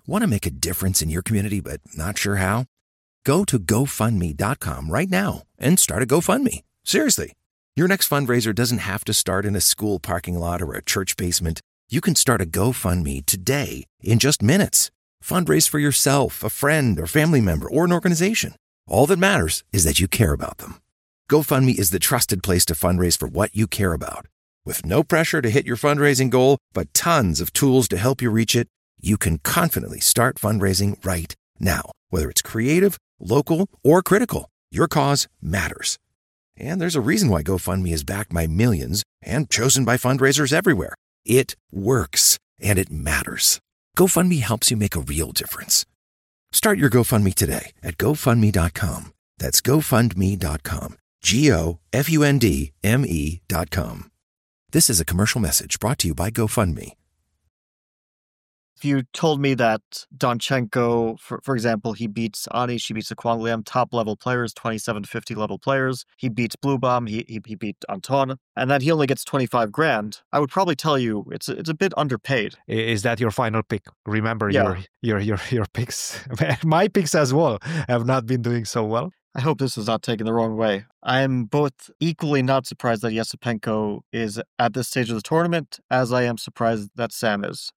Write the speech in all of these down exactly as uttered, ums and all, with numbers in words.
Want to make a difference in your community but not sure how? Go to go fund me dot com right now and start a GoFundMe. Seriously. Your next fundraiser doesn't have to start in a school parking lot or a church basement. You can start a GoFundMe today in just minutes. Fundraise for yourself, a friend, or family member, or an organization. All that matters is that you care about them. GoFundMe is the trusted place to fundraise for what you care about. With no pressure to hit your fundraising goal, but tons of tools to help you reach it, you can confidently start fundraising right now. Whether it's creative, local, or critical, your cause matters. And there's a reason why GoFundMe is backed by millions and chosen by fundraisers everywhere. It works, and it matters. GoFundMe helps you make a real difference. Start your GoFundMe today at go fund me dot com. That's go fund me dot com. G O F U N D M E dot com. This is a commercial message brought to you by GoFundMe. If you told me that Donchenko, for, for example, he beats Anish, he beats the Kwang Liam, top-level players, twenty-seven to fifty level players, he beats Blue Bomb, he, he, he beat Anton, and that he only gets twenty-five grand, I would probably tell you it's, it's a bit underpaid. Is that your final pick? Remember Yeah. your, your, your, your picks. My picks as well have not been doing so well. I hope this is not taken the wrong way. I am both equally not surprised that Yesipenko is at this stage of the tournament, as I am surprised that Sam is.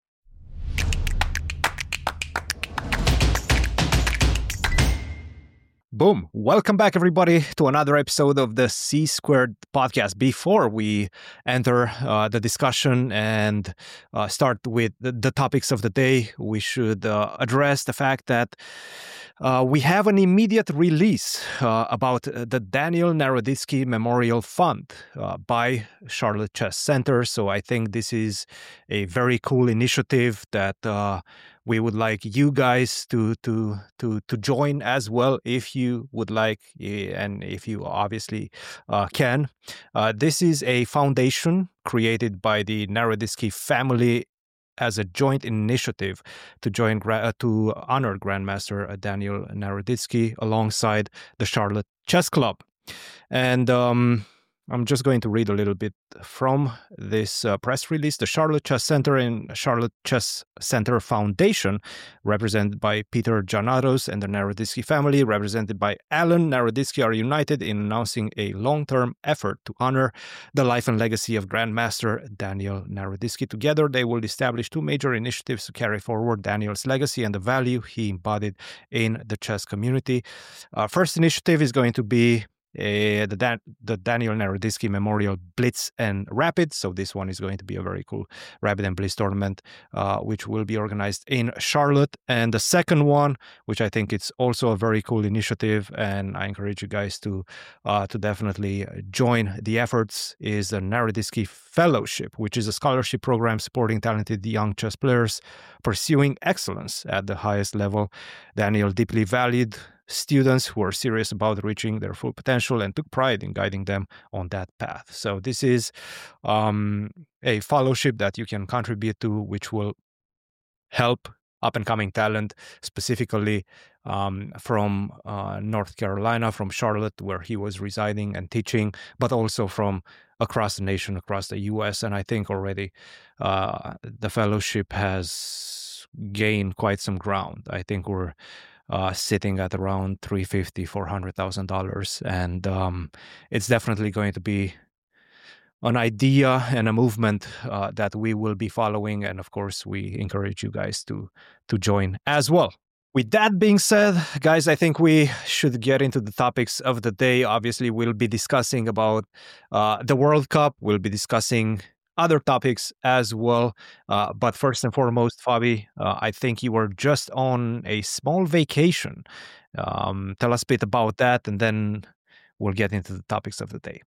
Boom. Welcome back, everybody, to another episode of the C Squared podcast. Before we enter uh, the discussion and uh, start with the, the topics of the day, we should uh, address the fact that uh, we have an immediate release uh, about the Daniel Naroditsky Memorial Fund uh, by Charlotte Chess Center. So I think this is a very cool initiative that uh, we would like you guys to to to to join as well if you would like, and if you obviously uh, can. Uh, this is a foundation created by the Naroditsky family as a joint initiative to join uh, to honor Grandmaster Daniel Naroditsky alongside the Charlotte Chess Club. And um, I'm just going to read a little bit from this uh, press release. The Charlotte Chess Center and Charlotte Chess Center Foundation, represented by Peter Janatos and the Naroditsky family, represented by Alan Naroditsky, are united in announcing a long-term effort to honor the life and legacy of Grandmaster Daniel Naroditsky. Together, they will establish two major initiatives to carry forward Daniel's legacy and the value he embodied in the chess community. Uh, first initiative is going to be Uh, the, Dan- the Daniel Naroditsky Memorial Blitz and Rapid. So this one is going to be a very cool Rapid and Blitz tournament, uh, which will be organized in Charlotte. And the second one, which I think it's also a very cool initiative, and I encourage you guys to uh, to definitely join the efforts, is the Naroditsky Fellowship, which is a scholarship program supporting talented young chess players pursuing excellence at the highest level. Daniel deeply valued students who are serious about reaching their full potential and took pride in guiding them on that path. So this is um, a fellowship that you can contribute to, which will help up-and-coming talent, specifically um, from uh, North Carolina, from Charlotte, where he was residing and teaching, but also from across the nation, across the U S. And I think already uh, the fellowship has gained quite some ground. I think we're Uh, sitting at around three hundred fifty thousand dollars, four hundred thousand dollars. And um, it's definitely going to be an idea and a movement uh, that we will be following. And of course, we encourage you guys to, to join as well. With that being said, guys, I think we should get into the topics of the day. Obviously, we'll be discussing about uh, the World Cup. We'll be discussing other topics as well. Uh, but first and foremost, Fabi, uh, I think you were just on a small vacation. Um, tell us a bit about that, and then we'll get into the topics of the day.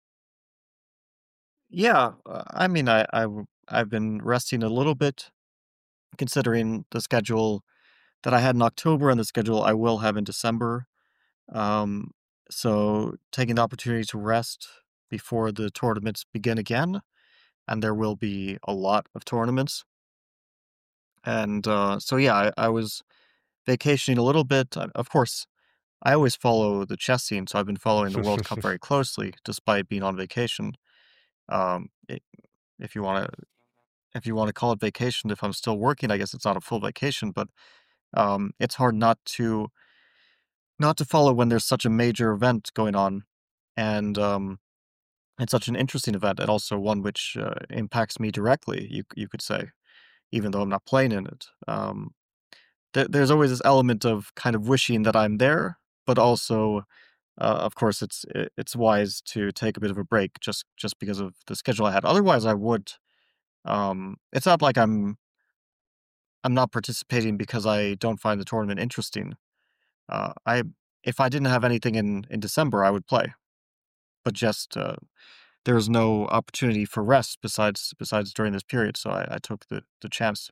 Yeah, uh, I mean, I, I, I've been resting a little bit, considering the schedule that I had in October and the schedule I will have in December. Um, so taking the opportunity to rest before the tournaments begin again. And there will be a lot of tournaments. And uh, so, yeah, I, I was vacationing a little bit. I, of course, I always follow the chess scene, so I've been following the World Cup very closely, despite being on vacation. Um, it, if you want to if you want to call it vacation, if I'm still working, I guess it's not a full vacation, but um, it's hard not to not to follow when there's such a major event going on, and um, it's such an interesting event, and also one which uh, impacts me directly. You you could say, even though I'm not playing in it. Um, th- there's always this element of kind of wishing that I'm there, but also, uh, of course, it's it- it's wise to take a bit of a break just just because of the schedule I had. Otherwise, I would. Um, it's not like I'm I'm not participating because I don't find the tournament interesting. Uh, I if I didn't have anything in in December, I would play, but just uh, there was no opportunity for rest besides besides during this period, so I, I took the the chance.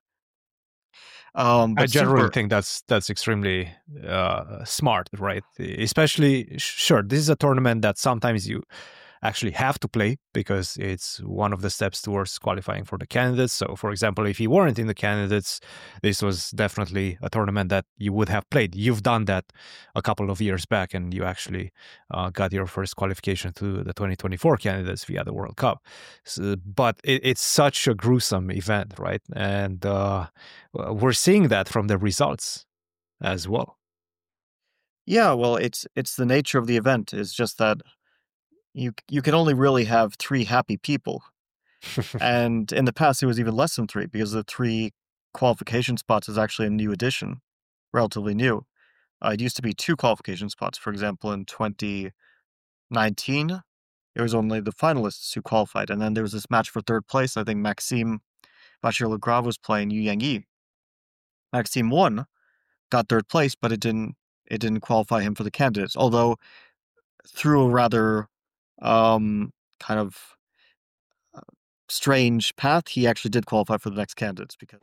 Um, I but generally super, think that's that's extremely uh, smart, right? Especially, sure, this is a tournament that sometimes you actually have to play because it's one of the steps towards qualifying for the candidates. So, for example, if you weren't in the candidates, this was definitely a tournament that you would have played. You've done that a couple of years back, and you actually uh, got your first qualification to the twenty twenty-four candidates via the World Cup. So, but it, it's such a gruesome event, right? And uh, we're seeing that from the results as well. yeah, well, it's it's the nature of the event. Is just that you you can only really have three happy people, and in the past it was even less than three because the three qualification spots is actually a new addition, relatively new. Uh, it used to be two qualification spots. For example, in twenty nineteen, it was only the finalists who qualified, and then there was this match for third place. I think Maxime Bachir-Legrave was playing Yu Yang-yi. Maxime won, got third place, but it didn't it didn't qualify him for the candidates. Although through a rather um, kind of uh, strange path, he actually did qualify for the next candidates because.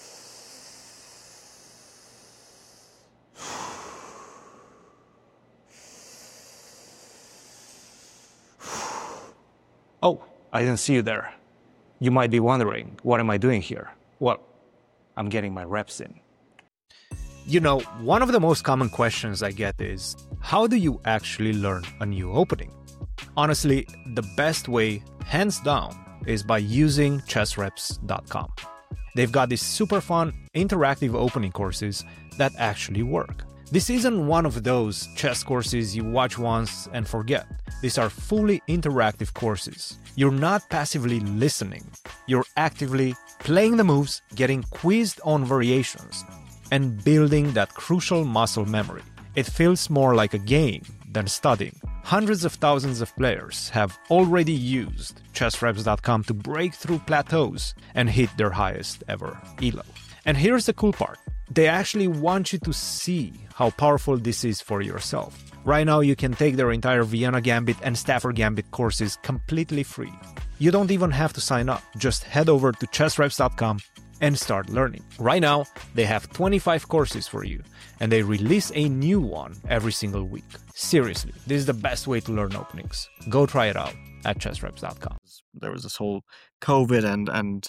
Oh, I didn't see you there. You might be wondering, what am I doing here? Well, I'm getting my reps in. You know, one of the most common questions I get is, how do you actually learn a new opening? Honestly, the best way, hands down, is by using chess reps dot com. They've got these super fun, interactive opening courses that actually work. This isn't one of those chess courses you watch once and forget. These are fully interactive courses. You're not passively listening. You're actively playing the moves, getting quizzed on variations, and building that crucial muscle memory. It feels more like a game than studying. Hundreds of thousands of players have already used chess reps dot com to break through plateaus and hit their highest ever E L O. And here's the cool part. They actually want you to see how powerful this is for yourself. Right now, you can take their entire Vienna Gambit and Stafford Gambit courses completely free. You don't even have to sign up. Just head over to chess reps dot com and start learning. Right now, they have twenty-five courses for you, and they release a new one every single week. Seriously, this is the best way to learn openings. Go try it out at chess reps dot com. There was this whole COVID and and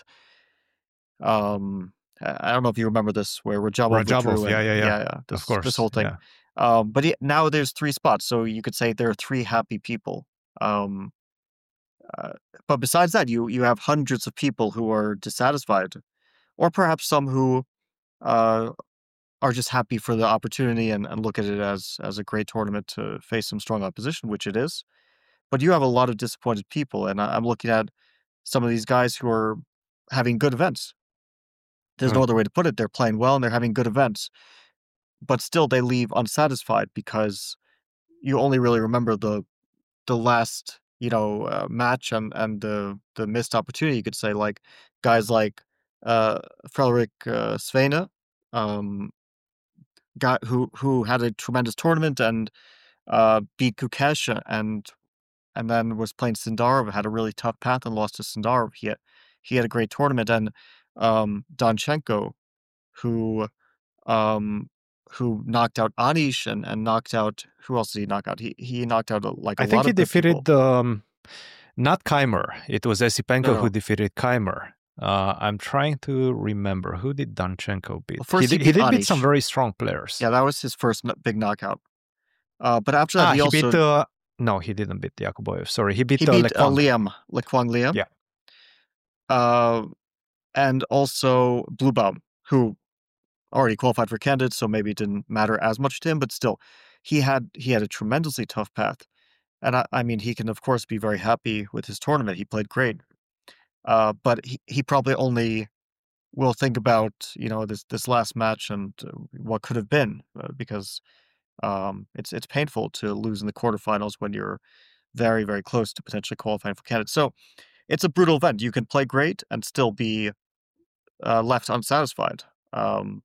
um I don't know if you remember this where Rajabov Rajabov, withdrew and, yeah, yeah, yeah. yeah, yeah, this, Of course, this whole thing. yeah. Um, but yeah, now there's three spots, so you could say there are three happy people. Um, uh, but besides that, you you have hundreds of people who are dissatisfied, or perhaps some who uh, are just happy for the opportunity and, and look at it as as a great tournament to face some strong opposition, which it is. But you have a lot of disappointed people, and I, I'm looking at some of these guys who are having good events. There's Mm. no other way to put it. They're playing well and they're having good events, but still they leave unsatisfied because you only really remember the the last you know uh, match and and the the missed opportunity. You could say like guys like uh, Frederik uh, Svane, um, got who who had a tremendous tournament and uh, beat Kukesh and and then was playing Sindarov, had a really tough path and lost to Sindarov. He had he had a great tournament and um, Danchenko, who um, who knocked out Anish and, and knocked out who else did he knock out? He he knocked out a, like a I lot think of he good defeated people. um, not Keimer. It was Esipenko No, no. who defeated Keimer. Uh, I'm trying to remember, who did Danchenko beat? Well, first he, he did, he beat did beat some Anish. very strong players. Yeah, that was his first kn- big knockout. Uh, but after that, ah, he, he also beat. Uh, no, he didn't beat Yakuboyev. Sorry, he beat, he uh, beat uh, Lekwang. Liam, Lekwang Liam. Yeah. Uh, and also Bluebaum, who already qualified for candidates, so maybe it didn't matter as much to him, but still, he had he had a tremendously tough path. And I, I mean, he can, of course, be very happy with his tournament. He played great. Uh, but he, he probably only will think about, you know, this this last match and uh, what could have been, uh, because um, it's it's painful to lose in the quarterfinals when you're very, very close to potentially qualifying for candidates. So it's a brutal event. You can play great and still be uh, left unsatisfied. Um,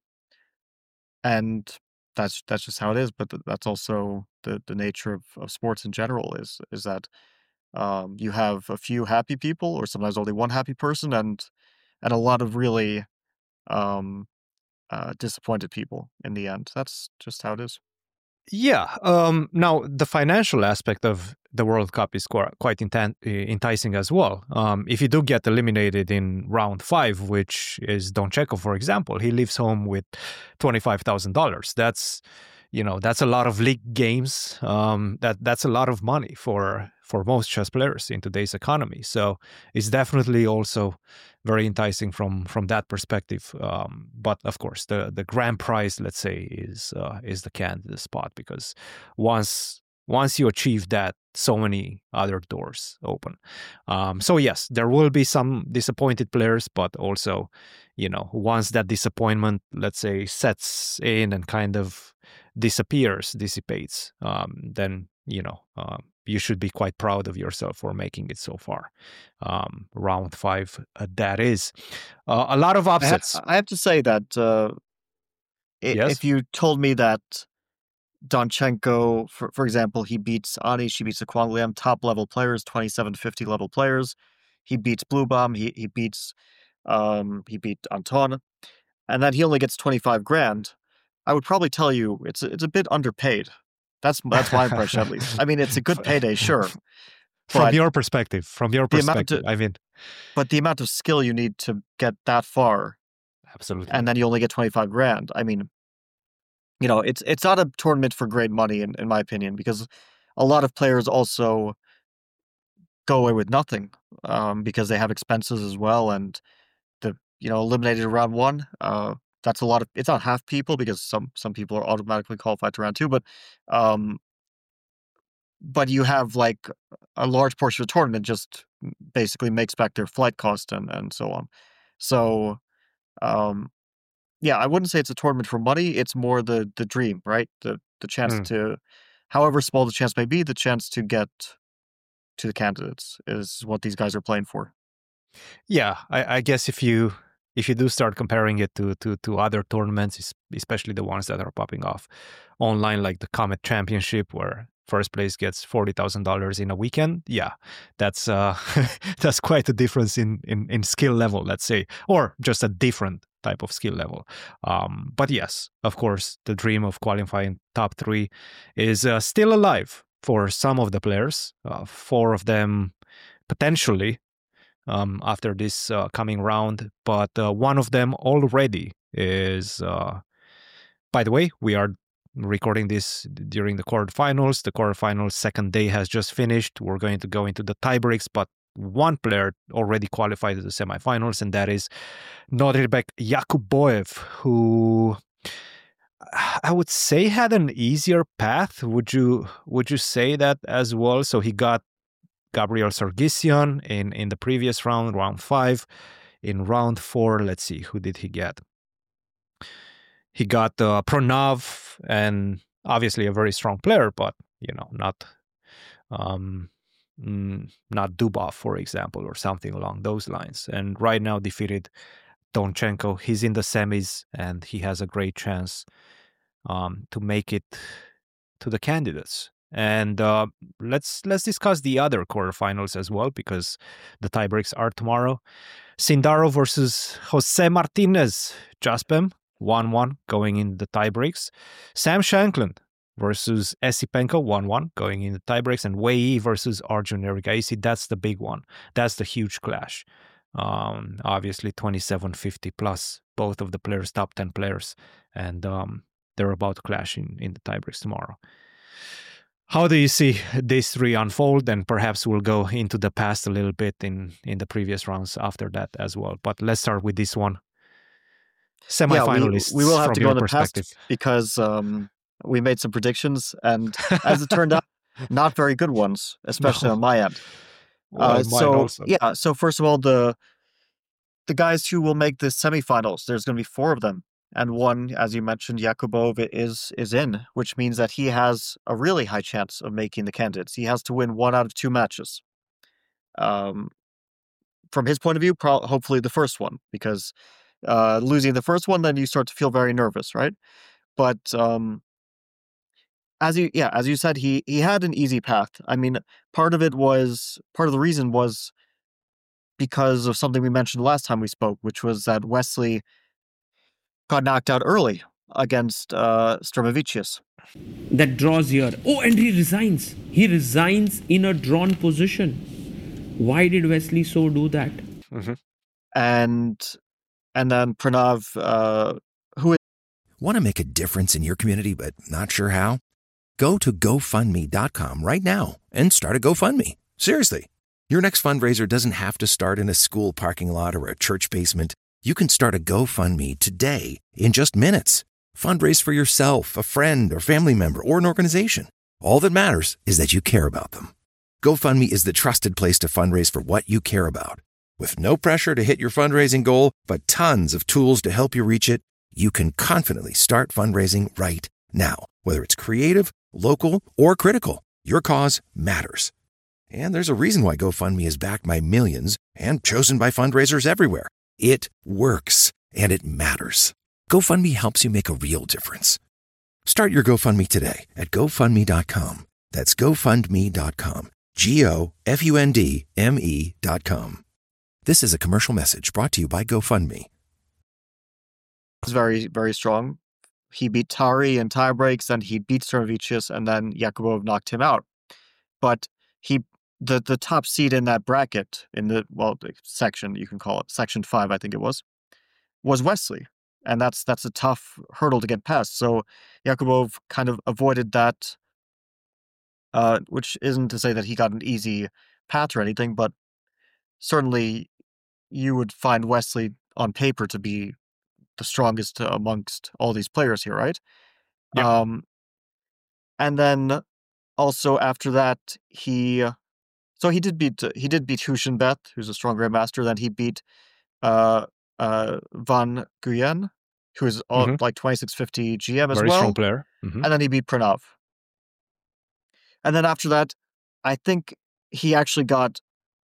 and that's that's just how it is. But th- that's also the the nature of, of sports in general is is that um, you have a few happy people, or sometimes only one happy person, and and a lot of really um, uh, disappointed people in the end. That's just how it is. Yeah. Um, now, the financial aspect of the World Cup is quite, quite inten- enticing as well. Um, if you do get eliminated in round five, which is Donchenko, for example, he leaves home with twenty-five thousand dollars. That's, you know, that's a lot of league games. Um, that that's a lot of money for for most chess players in today's economy. So it's definitely also very enticing from from that perspective. Um, but of course, the the grand prize, let's say, is uh, is the candidate spot, because once once you achieve that, so many other doors open. Um, so yes, there will be some disappointed players, but also, you know, once that disappointment, let's say, sets in and kind of disappears, dissipates, um, then you know. Uh, you should be quite proud of yourself for making it so far. Um, round five, uh, that is. Uh, a lot of I, ha- upsets. I have to say that uh, i- Yes? if you told me that Donchenko, for, for example, he beats Anish, he beats the Kwang Liam, top level players, twenty-seven fifty level players. He beats Bluebaum, he he beats um he beat Anton, and then he only gets twenty-five grand. I would probably tell you it's a- it's a bit underpaid. That's that's my impression, at least. I mean, it's a good payday, sure, From but your perspective, from your the amount perspective, of I mean, but the amount of skill you need to get that far, absolutely. and then you only get twenty-five grand. I mean, you know, it's it's not a tournament for great money, in, in my opinion, because a lot of players also go away with nothing, um, because they have expenses as well, and the you know eliminated in round one. Uh, that's a lot of. It's not half people, because some some people are automatically qualified to round two, but um, but you have like a large portion of the tournament just basically makes back their flight cost and and so on. So um, yeah, I wouldn't say it's a tournament for money. It's more the the dream, right? The the chance Mm. to, however small the chance may be, the chance to get to the candidates is what these guys are playing for. Yeah, I, I guess if you if you do start comparing it to, to to other tournaments, es- especially the ones that are popping off online, like the Comet Championship, where first place gets forty thousand dollars in a weekend, yeah, that's uh, that's quite a difference in, in in skill level, let's say, or just a different type of skill level. Um, but yes, of course, the dream of qualifying top three is uh, still alive for some of the players. Uh, four of them potentially um, after this uh, coming round, but uh, one of them already is. Uh, by the way, we are recording this during the quarterfinals. The quarterfinals second day has just finished. We're going to go into the tiebreaks, but one player already qualified to the semifinals, and that is Nodirbek Yakuboev, who I would say had an easier path. Would you would you say that as well? So he got Gabriel Sargsyan in, in the previous round, round five. In round four, let's see, who did he get? He got uh, Pranav, and obviously a very strong player, but, you know, not um, mm, not Dubov, for example, or something along those lines. And right now defeated Donchenko. He's in the semis, and he has a great chance um, to make it to the candidates. And uh, let's let's discuss the other quarterfinals as well, because the tiebreaks are tomorrow. Sindaro versus Jose Martinez. Jaspem, one one going in the tiebreaks. Sam Shankland versus Esipenko, one one going in the tiebreaks. And Wei Yi versus Arjun Erigaisi. That's the big one. That's the huge clash. Um, obviously, twenty-seven fifty plus, both of the players, top ten players. And um, they're about to clash in, in the tiebreaks tomorrow. How do you see these three unfold? And perhaps we'll go into the past a little bit in, in the previous rounds after that as well. But let's start with this one. Semifinalists yeah, we, we will have from to go your in the perspective. past because um, we made some predictions, and as it turned out, not very good ones, especially No. on my end. Well, Uh, mine so also. yeah, so first of all, the the guys who will make the semifinals, there's going to be four of them, and one, as you mentioned, Yakubov is is in, which means that he has a really high chance of making the candidates. He has to win one out of two matches. Um, from his point of view, pro- hopefully the first one, because uh, losing the first one, then you start to feel very nervous, right? But um, as you, yeah, as you said, he he had an easy path. I mean, part of it was part of the reason was because of something we mentioned last time we spoke, which was that Wesley got knocked out early against uh, Stromovicius. That draws here. Oh, and he resigns. He resigns in a drawn position. Why did Wesley so do that? Mm-hmm. And and then Pranav, uh, who is Want to make a difference in your community but not sure how? Go to GoFundMe dot com right now and start a GoFundMe. Seriously. Your next fundraiser doesn't have to start in a school parking lot or a church basement. You can start a GoFundMe today in just minutes. Fundraise for yourself, a friend, or family member, or an organization. All that matters is that you care about them. GoFundMe is the trusted place to fundraise for what you care about. With no pressure to hit your fundraising goal, but tons of tools to help you reach it, you can confidently start fundraising right now. Whether it's creative, local, or critical, your cause matters. And there's a reason why GoFundMe is backed by millions and chosen by fundraisers everywhere. It works, and it matters. GoFundMe helps you make a real difference. Start your GoFundMe today at GoFundMe dot com. That's GoFundMe dot com. G O F U N D M E dot com. This is a commercial message brought to you by GoFundMe. very, very strong. He beat Tari in tie breaks, then he beat Stromovicius, and then Yakubov knocked him out. But he, the the top seed in that bracket, in the, well, the section, you can call it, section five, I think it was, was Wesley. And that's that's a tough hurdle to get past. So Yakubov kind of avoided that, uh, which isn't to say that he got an easy path or anything, but certainly you would find Wesley on paper to be the strongest amongst all these players here, right? Yep. Um, and then also after that, he so he did beat he did beat Hushenbeth, who's a strong grandmaster. Then he beat uh, uh, Van Guyen, who is all, Mm-hmm. like twenty-six fifty G M as Very well. strong player. Mm-hmm. And then he beat Pranav. And then after that, I think he actually got,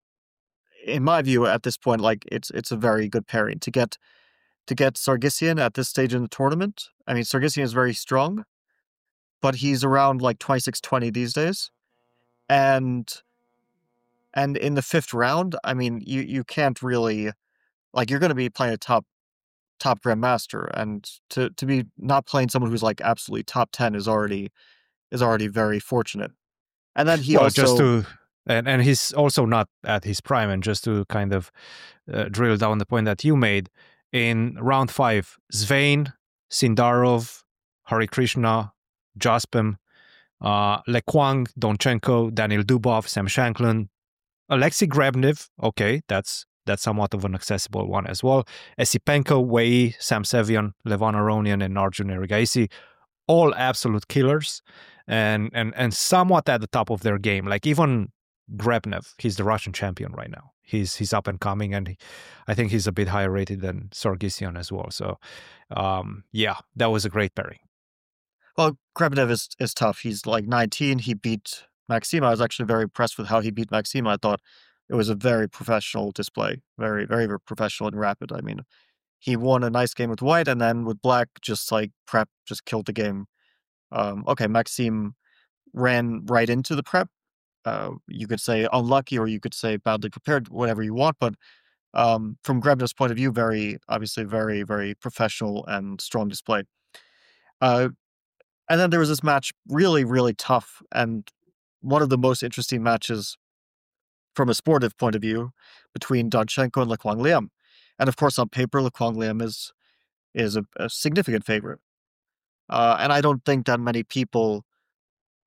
in my view, at this point, like it's it's a very good pairing to get to get Sargsyan at this stage in the tournament. I mean, Sargsyan is very strong, but he's around like twenty-six twenty these days. And and in the fifth round, I mean, you you can't really, like, you're going to be playing a top top grandmaster, and to to be not playing someone who's like absolutely top ten is already is already very fortunate. And then he well, also just to and, and he's also not at his prime. And just to kind of uh, drill down the point that you made, in round five, Svein, Sindarov, Hari Krishna, Jaspem, uh, Lekwang, Donchenko, Daniel Dubov, Sam Shanklin, Alexei Grebnev. Okay, that's that's somewhat of an accessible one as well. Esipenko, Wei, Sam Sevian, Levan Aronian, and Arjun Erigaisi, all absolute killers, and and and somewhat at the top of their game. Like even Grebnev, he's the Russian champion right now. He's he's up and coming, and he, I think he's a bit higher rated than Sargsyan as well. So, um, yeah, that was a great pairing. Well, Grebnev is is tough. He's like nineteen. He beat Maxima. I was actually very impressed with how he beat Maxima. I thought it was a very professional display, very very, very professional and rapid. I mean, he won a nice game with White, and then with Black, just like prep, just killed the game. Um, okay, Maxime ran right into the prep. Uh, you could say unlucky, or you could say badly prepared, whatever you want. But um, from Grebnev's point of view, very obviously very very professional and strong display. Uh, and then there was this match, really really tough, and one of the most interesting matches from a sportive point of view between Donchenko and Lekwang Liam. And of course, on paper, Lekwang Liam is is a, a significant favorite. Uh, and I don't think that many people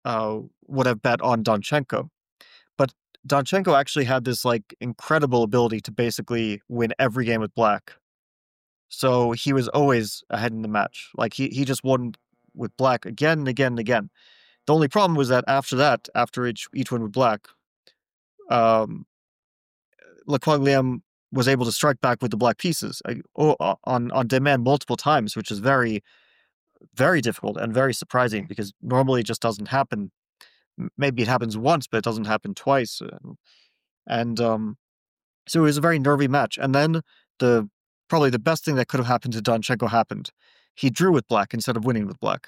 uh, would have bet on Danchenko. But Danchenko actually had this like incredible ability to basically win every game with black. So he was always ahead in the match. Like he, he just won with black again and again and again. The only problem was that after that, after each each win with black, um, Le Quangliam was able to strike back with the black pieces uh, on on demand multiple times, which is very, very difficult and very surprising because normally it just doesn't happen. Maybe it happens once, but it doesn't happen twice. And um, so it was a very nervy match. And then the probably the best thing that could have happened to Danchenko happened. He drew with black instead of winning with black.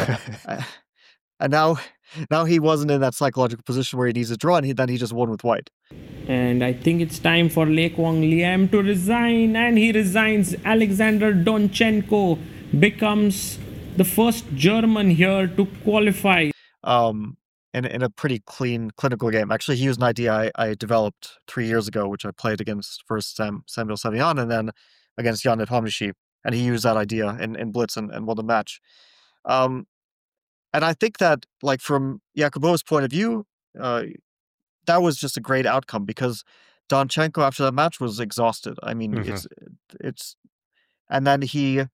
And now, now he wasn't in that psychological position where he needs to draw, and he, then he just won with white. And I think it's time for Le Quangliam to resign, and he resigns. Alexander Danchenko becomes the first German here to qualify. Um, in, in a pretty clean clinical game. Actually, he used an idea I, I developed three years ago, which I played against first Sam, Samuel Savian and then against Jan Nepomuchy, and he used that idea in, in Blitz and, and won the match. Um, And I think that, like, from Yakubov's point of view, uh, that was just a great outcome because Danchenko after that match was exhausted. I mean, Mhm. it's it's, and then he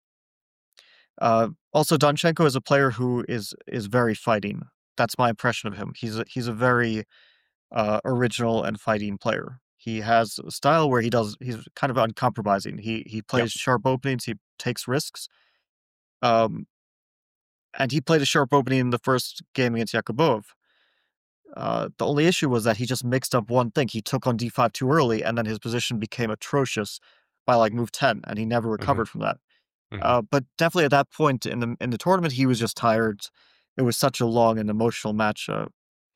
uh, also Danchenko is a player who is is very fighting. That's my impression of him. He's a, he's a very uh, original and fighting player. He has a style where he does he's kind of uncompromising. He he plays sharp openings. He takes risks. Um, and he played a sharp opening in the first game against Yakubov. Uh, the only issue was that he just mixed up one thing. He took on d five too early, and then his position became atrocious by like move ten, and he never recovered from that. Mhm. Uh, but definitely at that point in the in the tournament, he was just tired. It was such a long and emotional match, uh,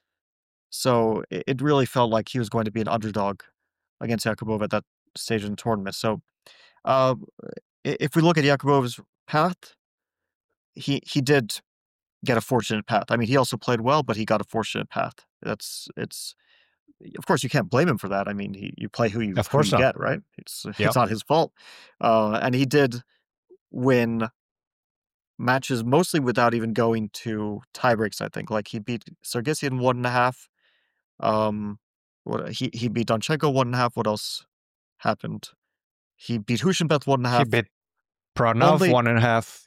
so it, it really felt like he was going to be an underdog against Yakubov at that stage in the tournament. So, uh, i- if we look at Yakubov's path, he he did get a fortunate path. I mean, he also played well, but he got a fortunate path. That's it's. Of course, you can't blame him for that. I mean, he you play who you, Of who course you not. get, right? It's Yep. it's not his fault. Uh, and he did win matches mostly without even going to tiebreaks. I think, like he beat Sargsyan one and a half. Um, what he he beat Danchenko one and a half. What else happened? He beat Hushenbeth one and a He half. beat Pranov Only one and a half.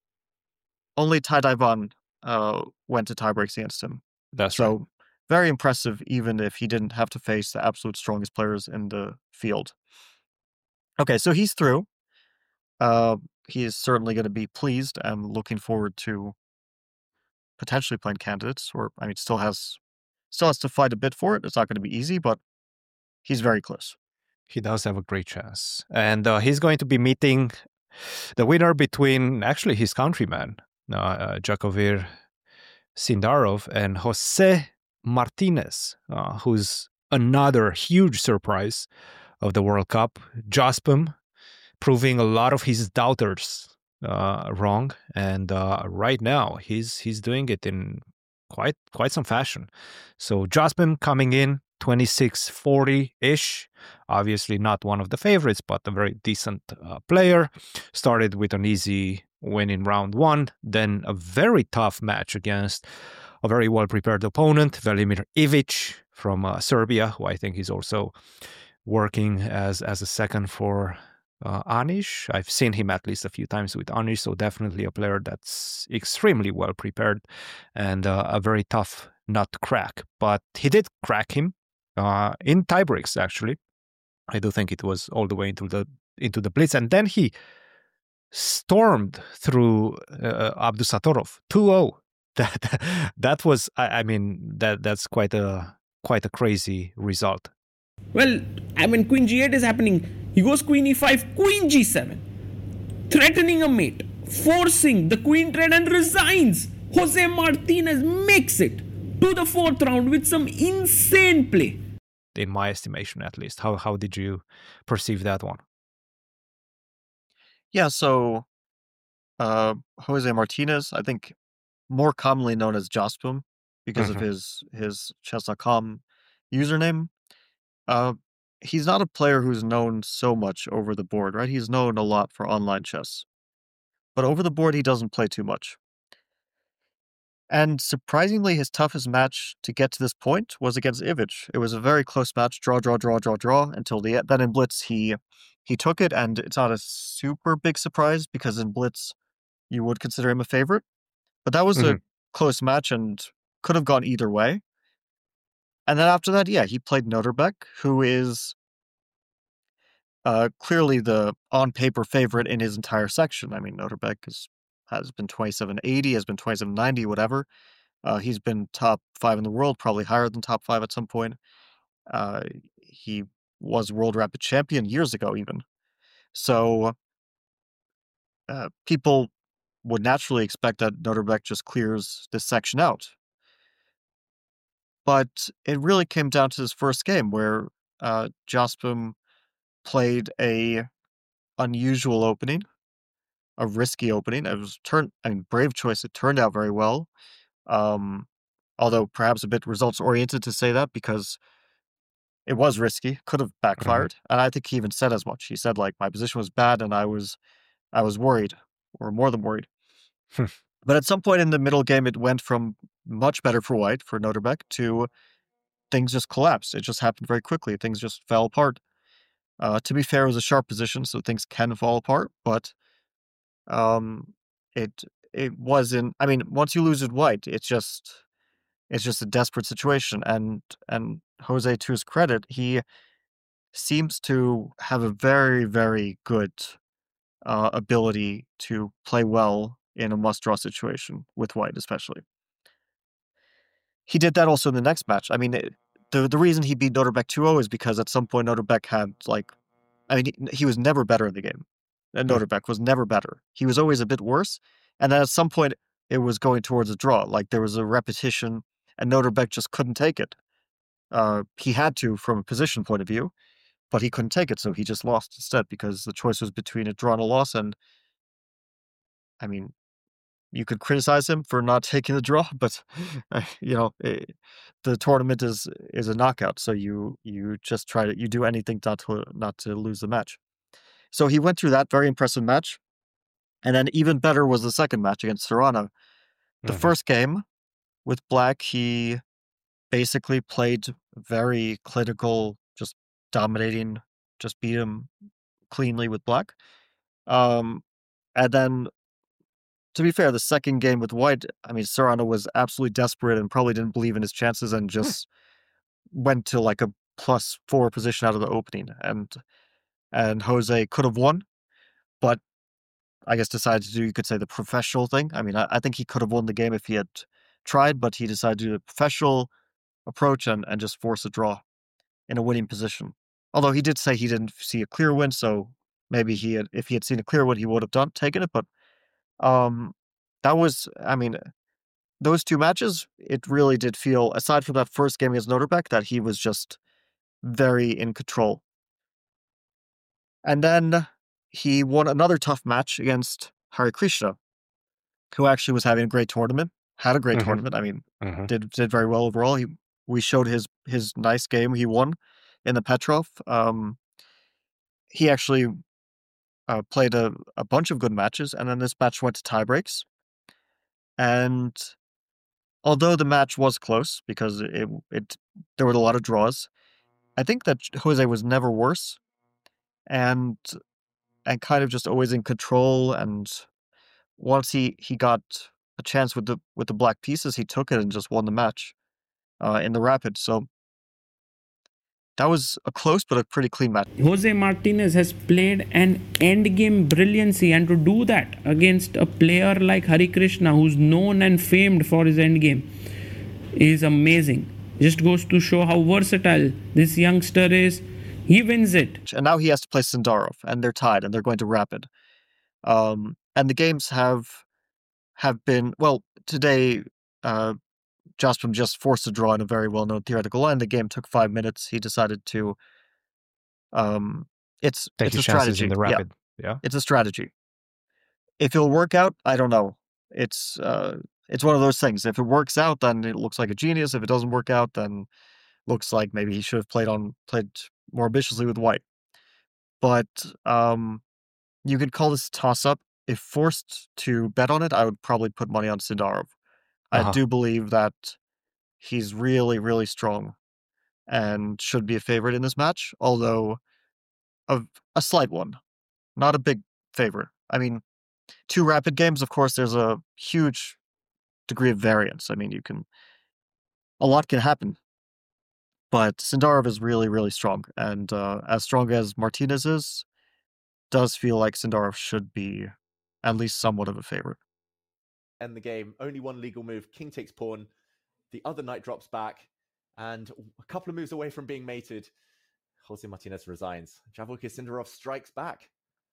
only Tai Daivan uh went to tiebreaks against him. That's right. So very impressive, even if he didn't have to face the absolute strongest players in the field. Okay, so he's through. Uh, he is certainly going to be pleased and looking forward to potentially playing candidates. Or I mean, still has still has to fight a bit for it. It's not going to be easy, but he's very close. He does have a great chance. And uh, he's going to be meeting the winner between actually his countryman, uh, uh, Jakovir Sindarov, and Jose Martinez, uh, who's another huge surprise of the World Cup. Jaspem proving a lot of his doubters uh, wrong, and uh, right now he's he's doing it in quite quite some fashion. So Jaspem coming in twenty-six forty-ish, obviously not one of the favorites, but a very decent uh, player. Started with an easy win in round one, then a very tough match against a very well-prepared opponent, Velimir Ivic from uh, Serbia, who I think is also working as as a second for uh, Anish. I've seen him at least a few times with Anish, so definitely a player that's extremely well prepared and uh, a very tough nut to crack. But he did crack him uh, in tiebreaks, actually. I do think it was all the way into the into the blitz, and then he stormed through uh, Abdusatorov two oh. That that was, I, I mean, that that's quite a quite a crazy result. Well, I mean, queen g eight is happening. He goes queen e five, queen g seven, threatening a mate, forcing the queen trade and resigns. Jose Martinez makes it to the fourth round with some insane play. In my estimation, at least. How how did you perceive that one? Yeah, so uh, Jose Martinez, I think more commonly known as Jaspem because Mhm. of his his chess dot com username. Uh, he's not a player who's known so much over the board, right? He's known a lot for online chess. But over the board, he doesn't play too much. And surprisingly, his toughest match to get to this point was against Ivic. It was a very close match, draw, draw, draw, draw, draw, until the end. Then in Blitz, he he took it, and it's not a super big surprise because in Blitz, you would consider him a favorite. But that was Mhm. a close match and could have gone either way. And then after that, yeah, he played Noterbeck, who is uh, clearly the on-paper favorite in his entire section. I mean, Noterbeck is, has been twenty-seven eighty, has been twenty-seven ninety, whatever. Uh, he's been top five in the world, probably higher than top five at some point. Uh, he was world rapid champion years ago, even. So uh, people would naturally expect that Noterbeck just clears this section out. But it really came down to this first game where uh, Jaspom played a unusual opening, a risky opening. It was turned, I mean, brave choice. It turned out very well. Um, although perhaps a bit results oriented to say that because it was risky, could have backfired. Mhm. And I think he even said as much. He said like my position was bad and I was I was worried, or more than worried. Hmm. But at some point in the middle game, it went from much better for white, for Noterbeck, to things just collapsed. It just happened very quickly. Things just fell apart. Uh, to be fair, it was a sharp position, so things can fall apart, but um, it it wasn't. I mean, once you lose with white, it's just it's just a desperate situation. And and Jose, to his credit, he seems to have a very very good uh, ability to play well in a must-draw situation with white, especially. He did that also in the next match. I mean, it, the the reason he beat Noterbeck two oh is because at some point Noterbeck had like, I mean, he, he was never better in the game. And Hmm. Noterbeck was never better. He was always a bit worse. And then at some point it was going towards a draw. Like there was a repetition, and Noterbeck just couldn't take it. Uh, he had to from a position point of view, but he couldn't take it, so he just lost instead because the choice was between a draw and a loss. And I mean, you could criticize him for not taking the draw, but uh, you know, eh, the tournament is is a knockout, so you you just try to you do anything not to not to lose the match. So he went through that very impressive match, and then even better was the second match against Serrano. The Mhm. first game with Black, he basically played very clinical, just dominating, just beat him cleanly with Black. Um, and then to be fair, the second game with White, I mean, Serrano was absolutely desperate and probably didn't believe in his chances and just went to like a plus four position out of the opening. And and Jose could have won, but I guess decided to do, you could say, the professional thing. I mean, I, I think he could have won the game if he had tried, but he decided to do the professional approach and, and just force a draw in a winning position. Although he did say he didn't see a clear win, so maybe he had, if he had seen a clear win, he would have done taken it. But um, that was, I mean, those two matches, it really did feel, aside from that first game against Noterbeck, that he was just very in control. And then he won another tough match against Hari Krishna, who actually was having a great tournament, had a great Mhm. tournament. I mean, Mhm. did did very well overall. He we showed his his nice game he won in the Petrov. Um, he actually uh, played a, a bunch of good matches, and then this match went to tie breaks. And although the match was close because it it there were a lot of draws, I think that Jose was never worse, and and kind of just always in control. And once he he got a chance with the with the black pieces, he took it and just won the match uh, in the rapid. So that was a close but a pretty clean match. Jose Martinez has played an endgame brilliancy, and to do that against a player like Hari Krishna, who's known and famed for his endgame, is amazing. Just goes to show how versatile this youngster is. He wins it. And now he has to play Sindarov, and they're tied, and they're going to rapid. Um, and the games have have been, well, today uh, Jaspom just forced a draw in a very well-known theoretical line. The game took five minutes. He decided to. Um, it's Take it's his a chances strategy. in the Yeah, rapid. Yeah. it's a strategy. If it'll work out, I don't know. It's uh, it's one of those things. If it works out, then it looks like a genius. If it doesn't work out, then looks like maybe he should have played on played more ambitiously with white. But um, you could call this toss-up. If forced to bet on it, I would probably put money on Sindarov. I Uh-huh. do believe that he's really, really strong and should be a favorite in this match, although a, a slight one, not a big favorite. I mean, two rapid games, of course, there's a huge degree of variance. I mean, you can, a lot can happen, but Sindarov is really, really strong. And uh, as strong as Martinez is, does feel like Sindarov should be at least somewhat of a favorite. End the game. Only one legal move. King takes pawn. The other knight drops back. And a couple of moves away from being mated, Jose Martinez resigns. Javorkir Sindarov strikes back.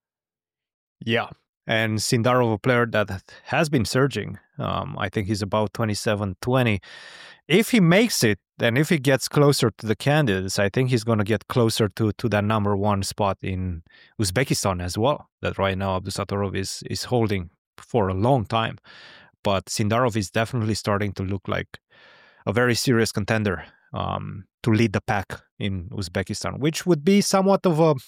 Yeah. And Sindarov, a player that has been surging. Um, I think he's about twenty-seven twenty. If he makes it, and if he gets closer to the candidates, I think he's going to get closer to, to that number one spot in Uzbekistan as well, that right now Abdusattorov is, is holding for a long time. But Sindarov is definitely starting to look like a very serious contender um, to lead the pack in Uzbekistan, which would be somewhat of a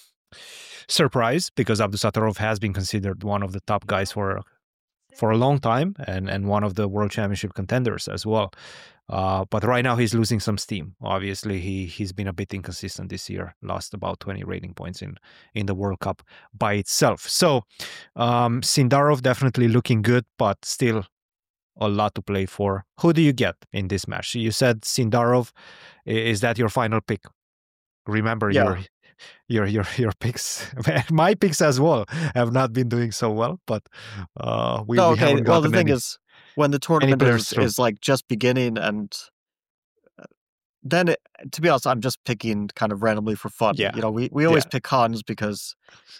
surprise because Abdusattorov has been considered one of the top guys for for a long time and, and one of the World Championship contenders as well. Uh, but right now he's losing some steam. Obviously, he, he's been a bit inconsistent this year, lost about twenty rating points in, in the World Cup by itself. So um, Sindarov definitely looking good, but still a lot to play for. Who do you get in this match? You said Sindarov. Is that your final pick? Remember Yeah. your your your your picks. My picks as well have not been doing so well, but uh, we, no, we okay. haven't Well, the gotten thing any, is, when the tournament players is, through. is like just beginning, and uh, then it, to be honest, I'm just picking kind of randomly for fun. Yeah. You know, we, we always Yeah. pick Hans because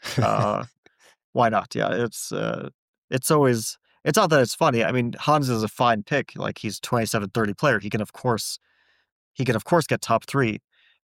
uh, why not? Yeah, it's uh, it's always it's not that it's funny. I mean, Hans is a fine pick. Like he's twenty-seven thirty player. He can of course he can of course get top three.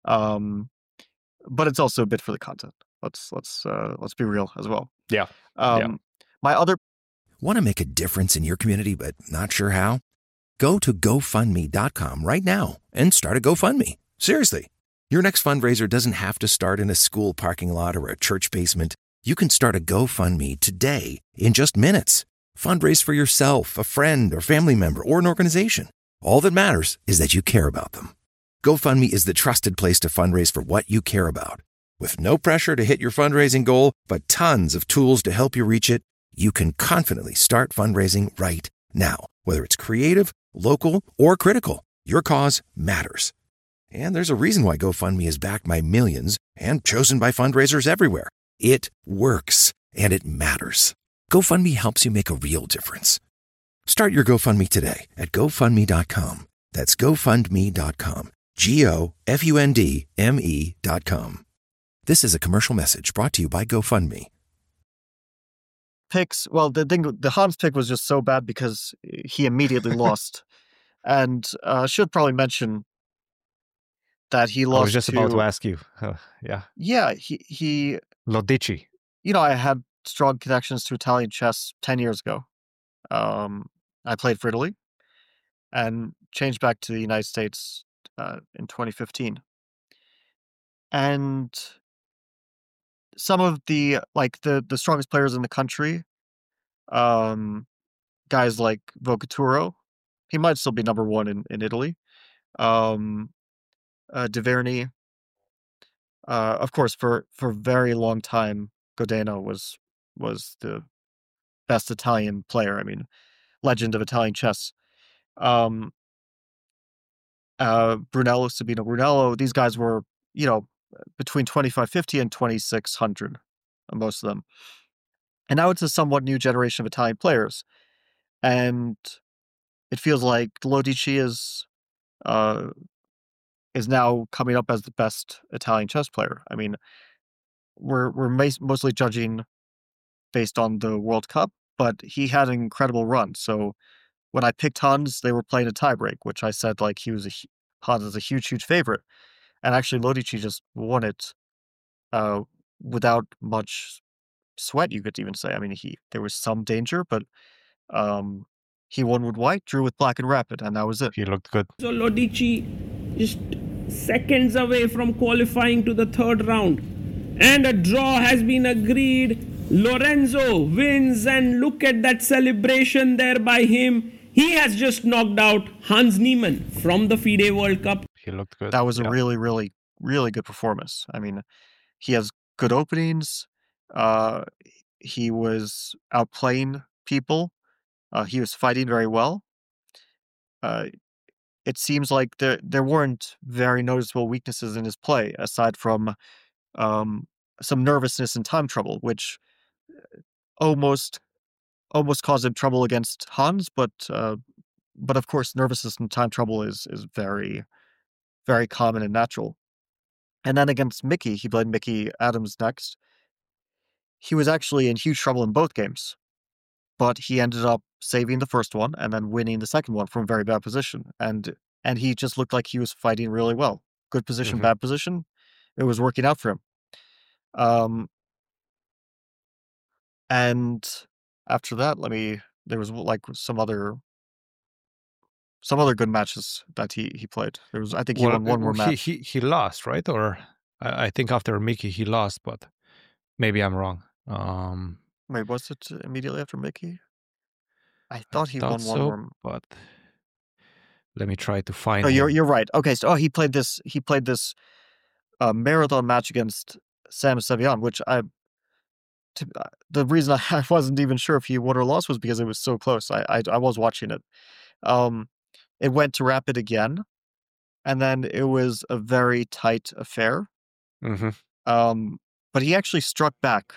Um, but it's also a bit for the content. Let's let's uh, let's be real as well. Yeah. Um, Yeah. My other Want to make a difference in your community but not sure how? Go to GoFundMe dot com right now and start a GoFundMe. Seriously. Your next fundraiser doesn't have to start in a school parking lot or a church basement. You can start a GoFundMe today in just minutes. Fundraise for yourself, a friend, or family member, or an organization. All that matters is that you care about them. GoFundMe is the trusted place to fundraise for what you care about. With no pressure to hit your fundraising goal, but tons of tools to help you reach it, you can confidently start fundraising right now. Whether it's creative, local, or critical, your cause matters. And there's a reason why GoFundMe is backed by millions and chosen by fundraisers everywhere. It works, and it matters. GoFundMe helps you make a real difference. Start your GoFundMe today at GoFundMe dot com. That's GoFundMe dot com. G O F U N D M E dot com. This is a commercial message brought to you by GoFundMe. picks, well, the thing, the Hans pick was just so bad because he immediately lost, and uh, should probably mention that he lost. I was just to, about to ask you. Uh, yeah, Yeah, he he. Lodici. You know, I had strong connections to Italian chess ten years ago. Um, I played for Italy, and changed back to the United States uh, in twenty fifteen. And some of the like the the strongest players in the country, um, guys like Vocaturo, he might still be number one in in Italy. Um, uh, Duvernay, uh, of course, for for a very long time, Godeno was was the best Italian player. I mean, legend of Italian chess. Um, uh, Brunello, Sabino Brunello, these guys were, you know, between twenty-five fifty and twenty-six hundred, most of them. And now it's a somewhat new generation of Italian players. And it feels like Lodici is uh, is now coming up as the best Italian chess player. I mean, we're we're mas- mostly judging based on the World Cup, but he had an incredible run. So when I picked Hans, they were playing a tiebreak, which I said like he was a hu- Hans is a huge, huge favorite. And actually, Lodici just won it uh, without much sweat, you could even say. I mean, he there was some danger, but um, he won with white, drew with black and rapid, and that was it. He looked good. So Lodici just seconds away from qualifying to the third round. And a draw has been agreed. Lorenzo wins, and look at that celebration there by him. He has just knocked out Hans Niemann from the FIDE World Cup. He looked good. That was a yeah. really, really, really good performance. I mean, he has good openings. Uh, he was outplaying people. Uh, he was fighting very well. Uh, it seems like there there weren't very noticeable weaknesses in his play, aside from um, some nervousness and time trouble, which almost almost caused him trouble against Hans. But uh, but of course, nervousness and time trouble is is very very common and natural. And then against Mickey, he played Mickey Adams next. He was actually in huge trouble in both games, but he ended up saving the first one and then winning the second one from a very bad position. And and he just looked like he was fighting really well. Good position, Mhm. bad position. It was working out for him. Um, and after that, let me. There was like some other some other good matches that he he played. There was, I think, he Well, won one more he, match. he he lost, right? Or I, I think after Mickey he lost, but maybe I'm wrong. Um, Wait, was it immediately after Mickey? I I thought he thought won so, one more. but let me try to find No, you're him. you're right. Okay, so oh, he played this he played this uh, marathon match against Sam Sevian, which I to, uh, the reason I, I wasn't even sure if he won or lost was because it was so close. I I, I was watching it. Um, it went to rapid again, and then it was a very tight affair. hmm Um, but he actually struck back.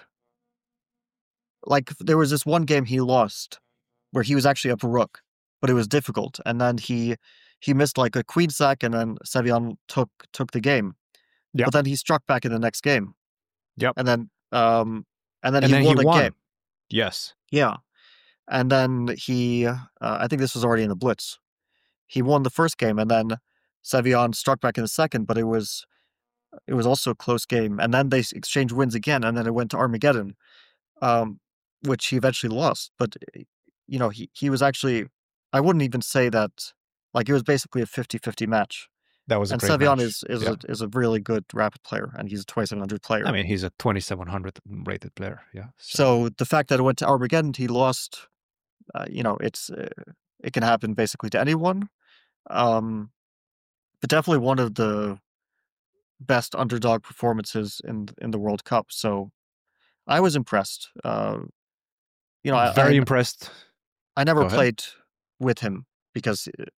Like there was this one game he lost where he was actually up a rook, but it was difficult, and then he he missed like a queen sack, and then Sevian took took the game. Yeah. But then he struck back in the next game. Yep. And then um and then And he then won he a won. game. Yes. Yeah. And then he uh, I think this was already in the Blitz. He won the first game, and then Sevian struck back in the second, but it was it was also a close game. And then they s- exchanged wins again, and then it went to Armageddon, um, which he eventually lost. But uh, you know, he he was actually, I wouldn't even say that, like it was basically a fifty-fifty match. That was a And great Sevian match. is is Yeah. a is a really good rapid player, and he's a twenty-seven hundred player. I mean, he's a twenty-seven hundred rated player. Yeah. So the fact that it went to Armageddon, he lost. Uh, you know, it's uh, it can happen basically to anyone. Um, but definitely one of the best underdog performances in in the World Cup. So I was impressed. Uh, you know, I very I, impressed. I never Go ahead. played with him because uh,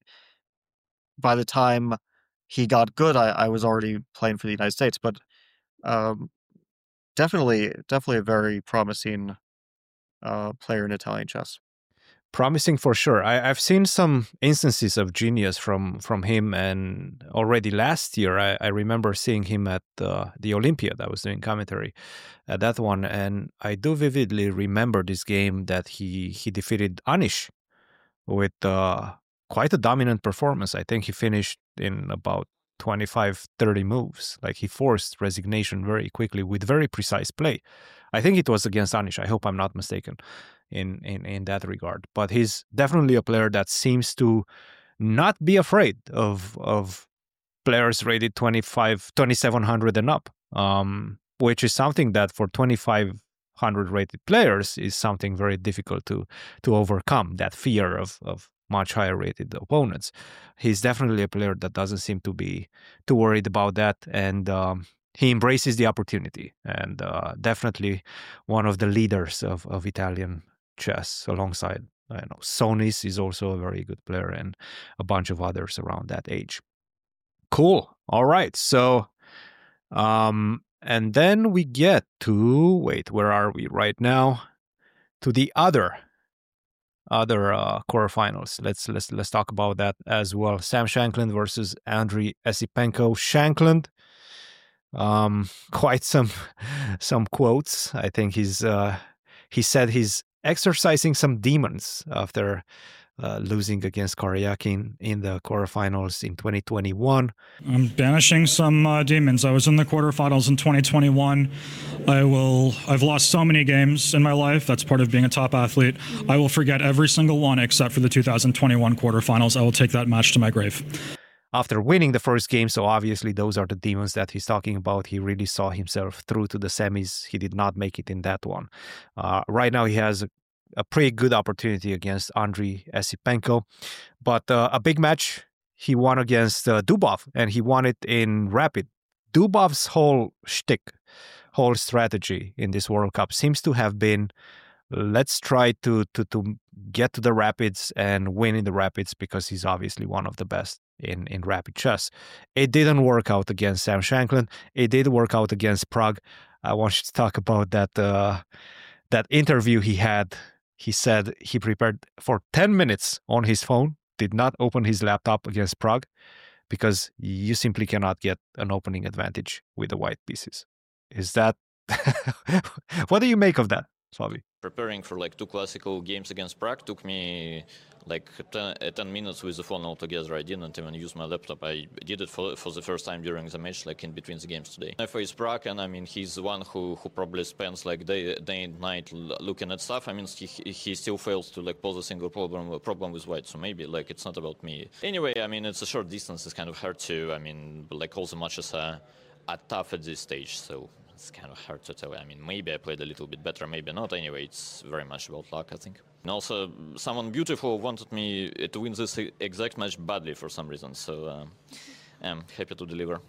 by the time he got good, I, I was already playing for the United States. But um, definitely, definitely a very promising uh, player in Italian chess. Promising for sure. I, I've seen some instances of genius from from him, and already last year I, I remember seeing him at uh, the Olympiad. I was doing commentary at that one, and I do vividly remember this game that he he defeated Anish with uh, quite a dominant performance. I think he finished in about twenty-five, thirty moves. Like he forced resignation very quickly with very precise play. I think it was against Anish. I hope I'm not mistaken in, in, in that regard. But he's definitely a player that seems to not be afraid of of players rated twenty-five, twenty-seven hundred and up, um, which is something that for twenty-five hundred rated players is something very difficult to to overcome, that fear of of much higher rated opponents. He's definitely a player that doesn't seem to be too worried about that, and um, he embraces the opportunity, and uh, definitely one of the leaders of, of Italian chess alongside, I know, Sonis is also a very good player, and a bunch of others around that age. Cool. All right. So, um, and then we get to, wait, where are we right now? To the other, other uh, quarterfinals. Let's let's let's talk about that as well. Sam Shankland versus Andrei Esipenko. Shankland, um, quite some some quotes. I think he's uh, he said he's exercising some demons after uh, losing against Karyakin in the quarterfinals in twenty twenty-one. I'm banishing some uh, demons. I was in the quarterfinals in twenty twenty-one. I will. I've lost so many games in my life. That's part of being a top athlete. I will forget every single one except for the two thousand twenty-one quarterfinals. I will take that match to my grave. After winning the first game, so obviously those are the demons that he's talking about. He really saw himself through to the semis. He did not make it in that one. Uh, right now he has a pretty good opportunity against Andriy Esipenko. But uh, a big match, he won against uh, Dubov, and he won it in rapid. Dubov's whole shtick, whole strategy in this World Cup seems to have been, let's try to, to, to get to the rapids and win in the rapids, because he's obviously one of the best in, in rapid chess. It didn't work out against Sam Shankland. It did work out against Pragg. I want you to talk about that uh, that interview he had. He said he prepared for ten minutes on his phone, did not open his laptop against Pragg, because you simply cannot get an opening advantage with the white pieces. Is that... What do you make of that, Slavi? Preparing for like two classical games against Pragg took me like ten, ten minutes with the phone altogether. I didn't even use my laptop. I did it for for the first time during the match, like in between the games today. I face Pragg, and I mean, he's the one who, who probably spends like day, day and night looking at stuff. I mean, he, he still fails to like pose a single problem problem with white. So maybe like it's not about me. Anyway, I mean, it's a short distance. It's kind of hard to, I mean, like all the matches are, are tough at this stage. So it's kind of hard to tell. I mean, maybe I played a little bit better, maybe not. Anyway, it's very much about luck, I think. And also, someone beautiful wanted me to win this exact match badly for some reason, so uh, I'm happy to deliver.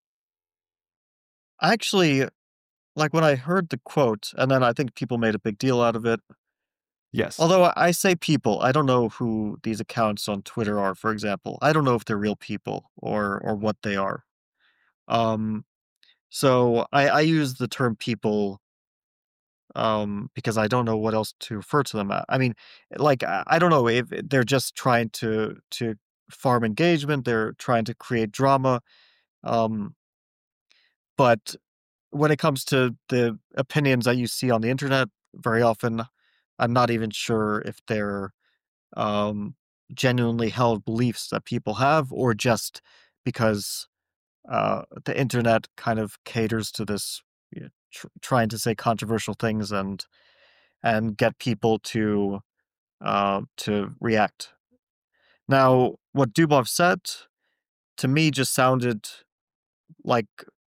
Actually, like when I heard the quote, and then I think people made a big deal out of it. Yes. Although I say people, I don't know who these accounts on Twitter are, for example. I don't know if they're real people or or what they are. Um, so I, I use the term people um, because I don't know what else to refer to them at. I mean, like, I, I don't know if they're just trying to to farm engagement, they're trying to create drama. Um, but when it comes to the opinions that you see on the internet, very often I'm not even sure if they're um, genuinely held beliefs that people have, or just because uh, the internet kind of caters to this, you know, tr- trying to say controversial things and and get people to uh, to react. Now, what Dubov said to me just sounded like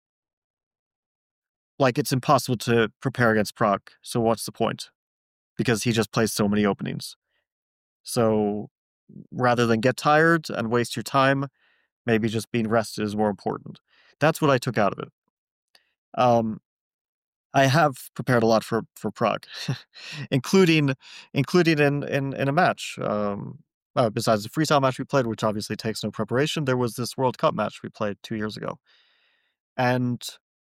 like it's impossible to prepare against Pragg. So what's the point? Because he just plays so many openings. So rather than get tired and waste your time, maybe just being rested is more important. That's what I took out of it. Um, I have prepared a lot for for Pragg, including including in in, in a match. Um, uh, besides the freestyle match we played, which obviously takes no preparation, there was this World Cup match we played two years ago, and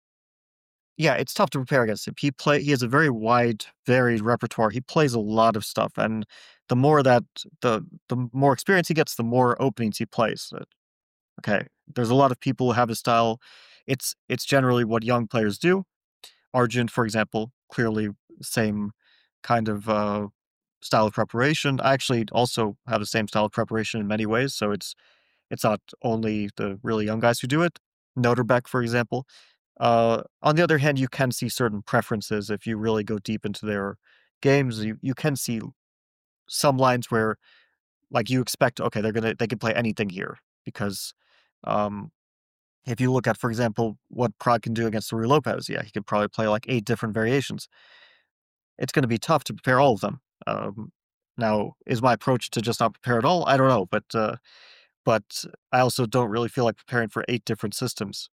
yeah, it's tough to prepare against him. He play he has a very wide, varied repertoire. He plays a lot of stuff, and the more that the the more experience he gets, the more openings he plays. Uh, Okay, there's a lot of people who have his style. It's it's generally what young players do. Arjun, for example, clearly same kind of uh, style of preparation. I actually also have the same style of preparation in many ways, so it's it's not only the really young guys who do it. Noterbeck, for example. Uh, on the other hand, you can see certain preferences if you really go deep into their games. You you can see some lines where, like, you expect, okay, they're gonna they can play anything here because. Um, if you look at, for example, what Pragg can do against Ruy Lopez, yeah, he could probably play like eight different variations. It's going to be tough to prepare all of them. Um, now, is my approach to just not prepare at all? I don't know, but uh, but I also don't really feel like preparing for eight different systems.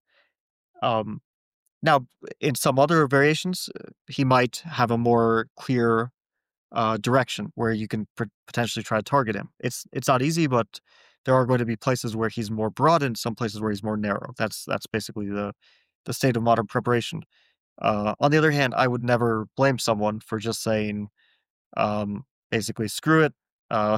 Um, now, in some other variations, uh, he might have a more clear uh, direction where you can p- potentially try to target him. It's it's not easy, but there are going to be places where he's more broad and some places where he's more narrow. That's that's basically the the state of modern preparation. Uh, on the other hand, I would never blame someone for just saying, um, basically, screw it. Uh,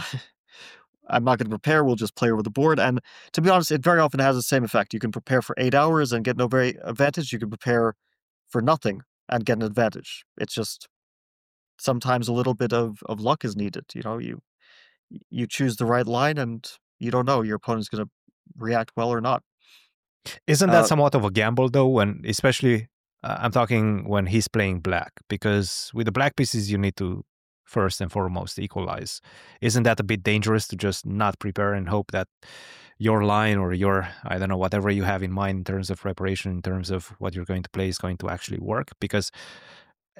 I'm not going to prepare. We'll just play over the board. And to be honest, it very often has the same effect. You can prepare for eight hours and get no very advantage. You can prepare for nothing and get an advantage. It's just sometimes a little bit of, of luck is needed. You know, you you choose the right line and you don't know your opponent's going to react well or not. Isn't that Uh, somewhat of a gamble, though, when especially uh, I'm talking when he's playing black? Because with the black pieces, you need to first and foremost equalize. Isn't that a bit dangerous to just not prepare and hope that your line or your, I don't know, whatever you have in mind in terms of preparation, in terms of what you're going to play is going to actually work? Because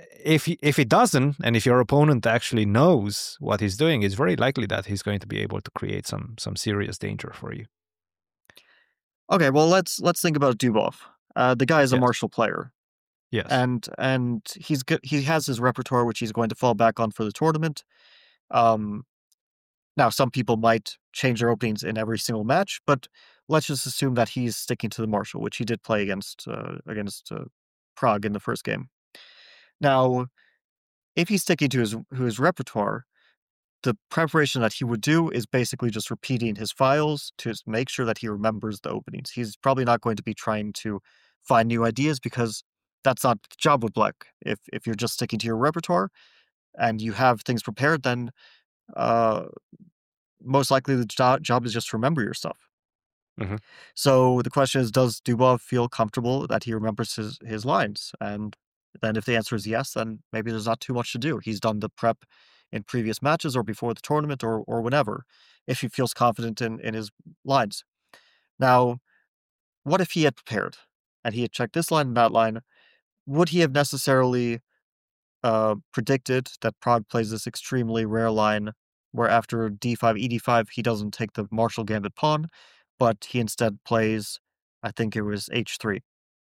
if he, if he doesn't, and if your opponent actually knows what he's doing, it's very likely that he's going to be able to create some some serious danger for you. Okay, well let's let's think about Dubov. Uh, the guy is a Yes. martial player, Yes. and and he's go- he has his repertoire which he's going to fall back on for the tournament. Um, now some people might change their openings in every single match, but let's just assume that he's sticking to the martial, which he did play against uh, against uh, Prague in the first game. Now, if he's sticking to his to his repertoire, the preparation that he would do is basically just repeating his files to s- make sure that he remembers the openings. He's probably not going to be trying to find new ideas because that's not the job with Black. If if you're just sticking to your repertoire and you have things prepared, then uh, most likely the jo- job is just to remember your stuff. Mhm. So the question is, does Dubov feel comfortable that he remembers his, his lines? And then if the answer is yes, then maybe there's not too much to do. He's done the prep in previous matches or before the tournament or or whenever, if he feels confident in, in his lines. Now, what if he had prepared and he had checked this line and that line? Would he have necessarily uh, predicted that Prague plays this extremely rare line where after d five, e d five, he doesn't take the Marshall Gambit pawn, but he instead plays, I think it was h three.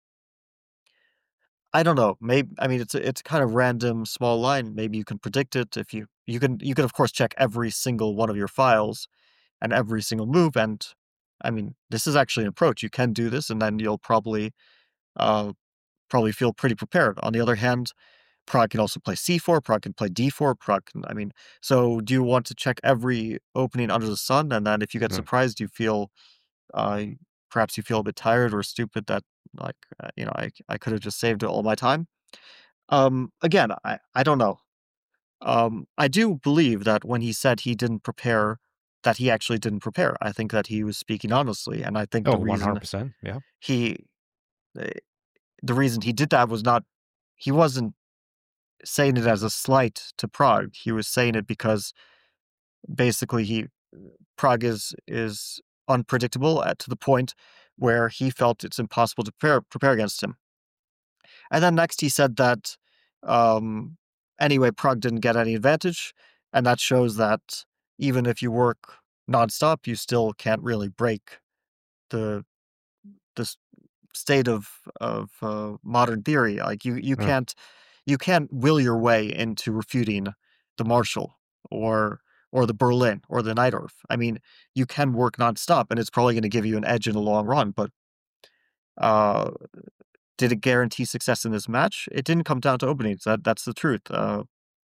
I don't know. Maybe I mean it's a, it's a kind of random small line. Maybe you can predict it if you you can you can of course check every single one of your files and every single move. And I mean this is actually an approach. You can do this, and then you'll probably uh probably feel pretty prepared. On the other hand, Prague can also play c four, Prague can play d four, Prague can, I mean, so do you want to check every opening under the sun? And then if you get Mm. surprised, you feel, uh, perhaps you feel a bit tired or stupid that, like, uh, you know, I, I could have just saved all my time. Um, again, I, I don't know. Um, I do believe that when he said he didn't prepare, that he actually didn't prepare. I think that he was speaking honestly. And I think Oh, the one hundred reason percent. Yeah. he, eh, the reason he did that was not, he wasn't saying it as a slight to Prague. He was saying it because basically he Prague is is unpredictable at, to the point where he felt it's impossible to prepare prepare against him. And then next he said that um, anyway, Prague didn't get any advantage, and that shows that even if you work nonstop, you still can't really break the the s- state of of uh, modern theory. Like you you Mm. can't you can't will your way into refuting the Marshall or or the Berlin or the Neidorf. I mean, you can work nonstop, and it's probably going to give you an edge in the long run. But uh, did it guarantee success in this match? It didn't come down to openings. That that's the truth. Uh,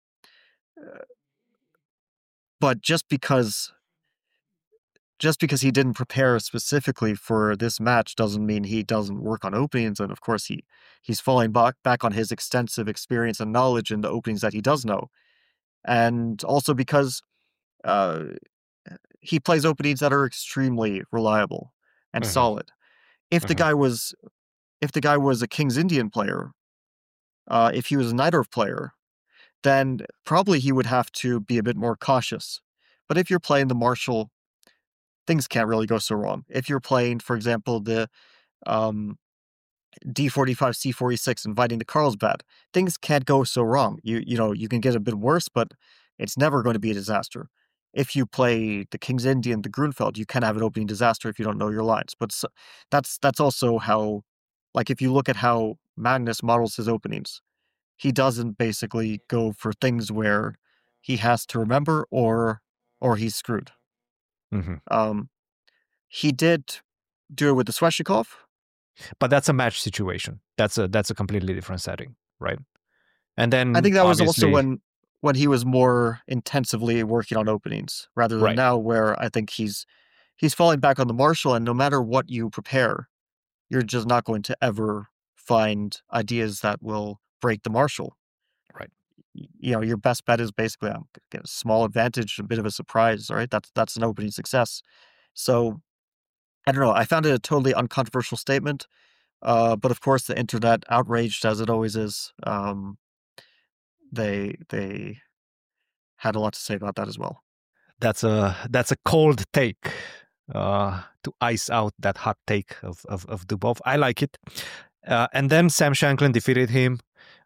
but just because just because he didn't prepare specifically for this match doesn't mean he doesn't work on openings. And of course, he he's falling back back on his extensive experience and knowledge in the openings that he does know, and also because uh, he plays openings that are extremely reliable and Mhm. solid. If the Mhm. guy was if the guy was a King's Indian player, uh, if he was a Neidorf player, then probably he would have to be a bit more cautious. But if you're playing the Marshall, things can't really go so wrong. If you're playing, for example, the um, d forty-five, c forty-six, inviting the Carlsbad, things can't go so wrong. You you know you can get a bit worse, but it's never going to be a disaster. If you play the King's Indian, the Grunfeld, you can have an opening disaster if you don't know your lines. But so, that's that's also how, like, if you look at how Magnus models his openings, he doesn't basically go for things where he has to remember or or he's screwed. Mhm. Um, he did do it with the Sveshnikov. But that's a match situation. That's a that's a completely different setting, right? And then I think that was also obviously, when when he was more intensively working on openings rather than right. now, where I think he's he's falling back on the Marshall, and no matter what you prepare, you're just not going to ever find ideas that will break the Marshall. Right. Y- You know, your best bet is basically um, get a small advantage, a bit of a surprise. All right, that's that's an opening success. So I don't know. I found it a totally uncontroversial statement, uh, but of course, the internet, outraged as it always is, um, they they had a lot to say about that as well. That's a that's a cold take uh, to ice out that hot take of of, of Dubov. I like it. Uh, and then Sam Shanklin defeated him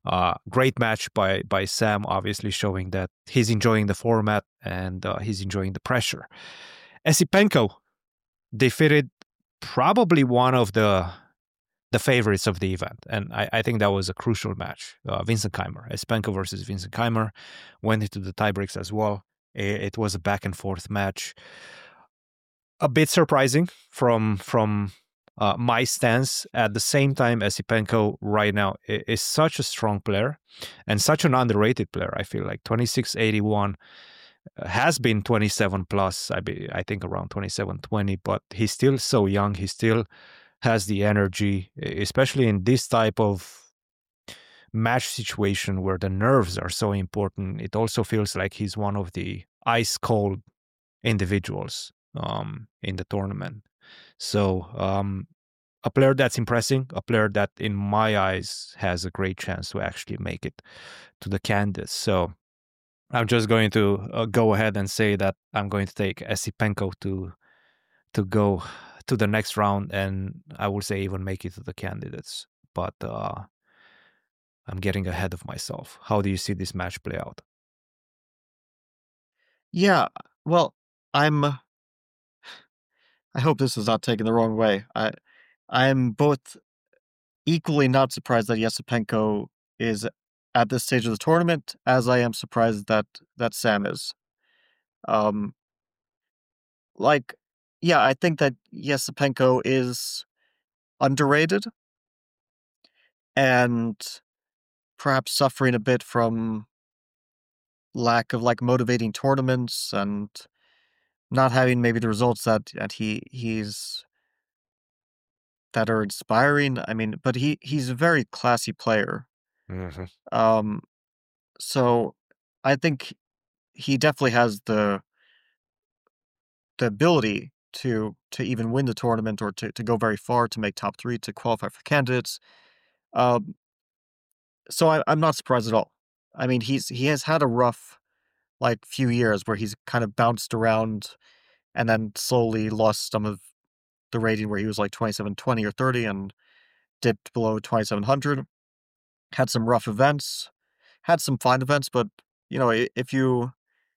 Uh, great match by by Sam, obviously showing that he's enjoying the format and uh, he's enjoying the pressure. Esipenko defeated probably one of the the favorites of the event, and I, I think that was a crucial match. Uh, Vincent Keimer, Esipenko versus Vincent Keimer, went into the tiebreaks as well. It, it was a back and forth match. A bit surprising from from uh, my stance. At the same time, Esipenko right now is, is such a strong player and such an underrated player. I feel like twenty-six eighty-one has been twenty-seven plus. I be I think around twenty-seven twenty, but he's still so young. He still has the energy, especially in this type of match situation where the nerves are so important. It also feels like he's one of the ice cold individuals um, in the tournament. So um, a player that's impressing, a player that in my eyes has a great chance to actually make it to the candidates. So I'm just going to uh, go ahead and say that I'm going to take Esipenko to to go to the next round, and I will say even make it to the candidates. But uh, I'm getting ahead of myself. How do you see this match play out? Yeah, well, I'm. I hope this is not taken the wrong way. I, I'm both equally not surprised that Esipenko is at this stage of the tournament, as I am surprised that that Sam is. Um, like, yeah, I think that Esipenko is underrated and perhaps suffering a bit from lack of like motivating tournaments and not having maybe the results that, that he he's that are inspiring. I mean, but he he's a very classy player. Mm-hmm. Um, so I think he definitely has the the ability to to even win the tournament or to, to go very far, to make top three, to qualify for candidates. Um, so I, I'm not surprised at all. I mean, he's he has had a rough like few years where he's kind of bounced around and then slowly lost some of the rating where he was like twenty-seven twenty or thirty and dipped below twenty-seven hundred. Had some rough events, had some fine events, but you know, if you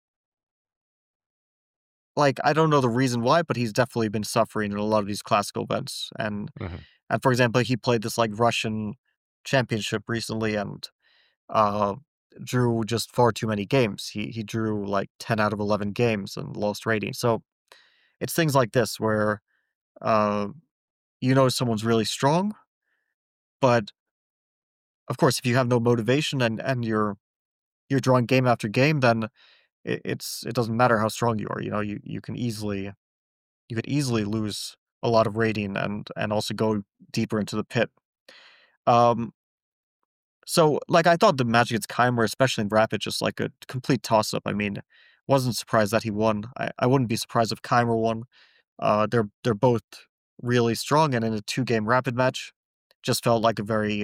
like, I don't know the reason why, but he's definitely been suffering in a lot of these classical events. And Mm-hmm. and for example, he played this like Russian championship recently and uh drew just far too many games. He he drew like ten out of eleven games and lost rating. So it's things like this where uh you know someone's really strong, but of course if you have no motivation and and you're you're drawing game after game, then it, it's it doesn't matter how strong you are. You know, you you can easily you could easily lose a lot of rating and and also go deeper into the pit. Um, so like I thought the match against Keimer, especially in Rapid, just like a complete toss up. I mean, wasn't surprised that he won. I, I wouldn't be surprised if Keimer won. Uh, they're they're both really strong, and in a two game Rapid match, just felt like a very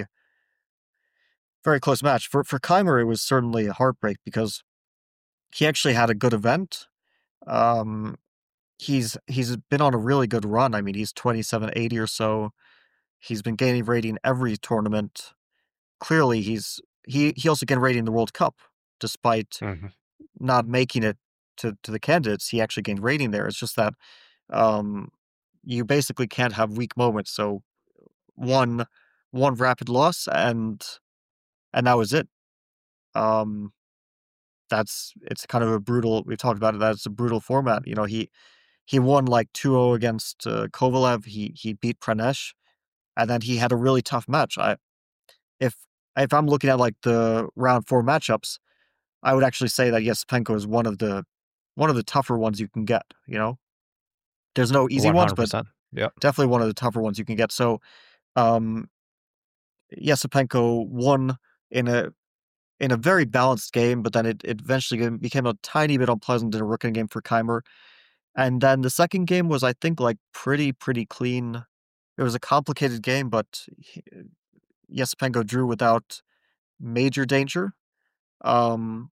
very close match. For for Keimer, it was certainly a heartbreak because he actually had a good event. Um, he's he's been on a really good run. I mean, he's twenty-seven eighty or so. He's been gaining rating every tournament. Clearly, he's he he also gained rating in the World Cup, despite Mm-hmm. not making it to, to the candidates. He actually gained rating there. It's just that um, you basically can't have weak moments. So one one Rapid loss and and that was it. Um, that's it's kind of a brutal. We've talked about it. That's a brutal format. You know, he he won like two oh against uh, Kovalev. He he beat Pranesh, and then he had a really tough match. I if if I'm looking at like the round four matchups, I would actually say that Esipenko is one of the one of the tougher ones you can get. You know, there's no easy ones, but yeah, definitely one of the tougher ones you can get. So, um, Esipenko won in a in a very balanced game, but then it, it eventually became a tiny bit unpleasant in a Rooken game for Keimer. And then the second game was, I think, like pretty, pretty clean. It was a complicated game, but he, Esipenko drew without major danger. Um,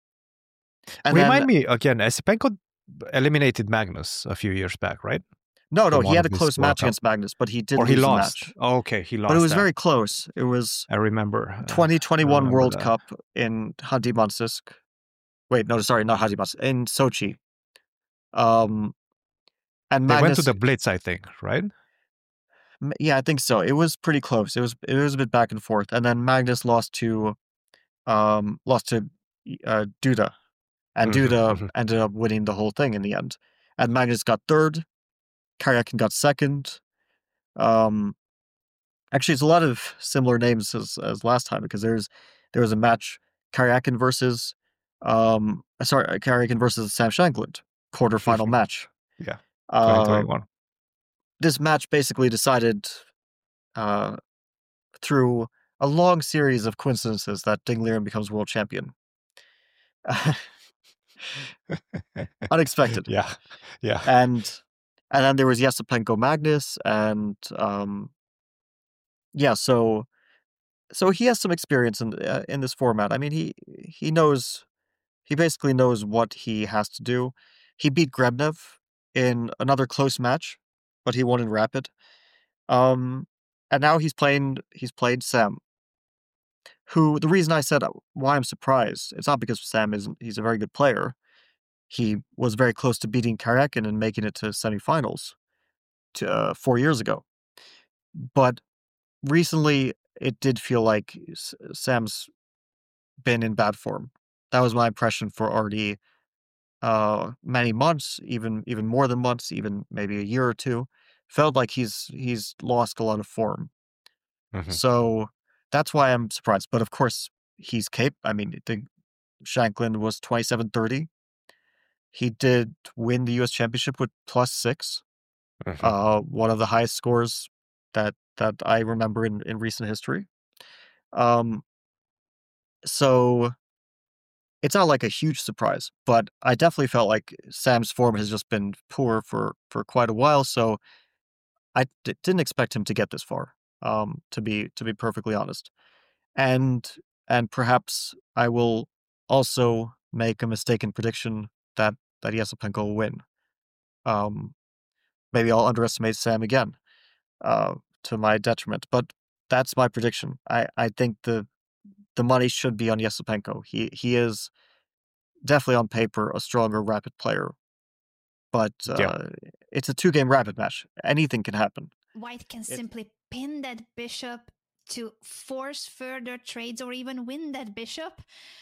and Remind then, me again, Esipenko eliminated Magnus a few years back, right? No, no, from he one had of a his close World match Cup. against Magnus, but he did Or he lose the lost. match. Oh, okay, he lost. But it was that. very close. It was I remember. uh, twenty twenty-one remember World that. Cup in Khanty-Mansisk. Wait, no, sorry, not Khanty-Mansisk, in Sochi. Um, and They went Magnus, to the Blitz, I think, right? M- yeah, I think so. It was pretty close. It was it was a bit back and forth, and then Magnus lost to um lost to uh, Duda, and Mhm, Duda mhm. ended up winning the whole thing in the end. And Magnus got third. Karyakin got second. Um, actually, it's a lot of similar names as as last time because there's there was a match Karyakin versus um sorry Karyakin versus Sam Shankland quarterfinal match. Yeah, Uh, twenty twenty-one. this match basically decided uh, through a long series of coincidences that Ding Liren becomes world champion. Unexpected. Yeah, yeah. And and then there was Yasipenko Magnus, and um, yeah, so so he has some experience in uh, in this format. I mean, he he knows he basically knows what he has to do. He beat Grebnev in another close match, but he won in rapid. Um, and now he's playing he's played Sam, who the reason I said uh, why I'm surprised, it's not because Sam isn't he's a very good player. He was very close to beating Karyakin and making it to semifinals to, uh, four years ago. But recently, it did feel like S- Sam's been in bad form. That was my impression for already uh, many months, even even more than months, even maybe a year or two. Felt like he's he's lost a lot of form. Mhm. So that's why I'm surprised. But of course, he's capable. I mean, I think Shankland was twenty-seven thirty. He did win the U S championship with plus six, Mhm. uh, one of the highest scores that that I remember in, in recent history. Um, so it's not like a huge surprise, but I definitely felt like Sam's form has just been poor for for quite a while. So I d- didn't expect him to get this far. Um, to be to be perfectly honest, and and perhaps I will also make a mistaken prediction that that Yasipenko will win. Um, maybe I'll underestimate Sam again, uh, to my detriment. But that's my prediction. I, I think the the money should be on Yasipenko. He he is definitely on paper a stronger rapid player, but Yeah. uh, it's a two game rapid match. Anything can happen. White can It's- simply pin that bishop to force further trades or even win that bishop.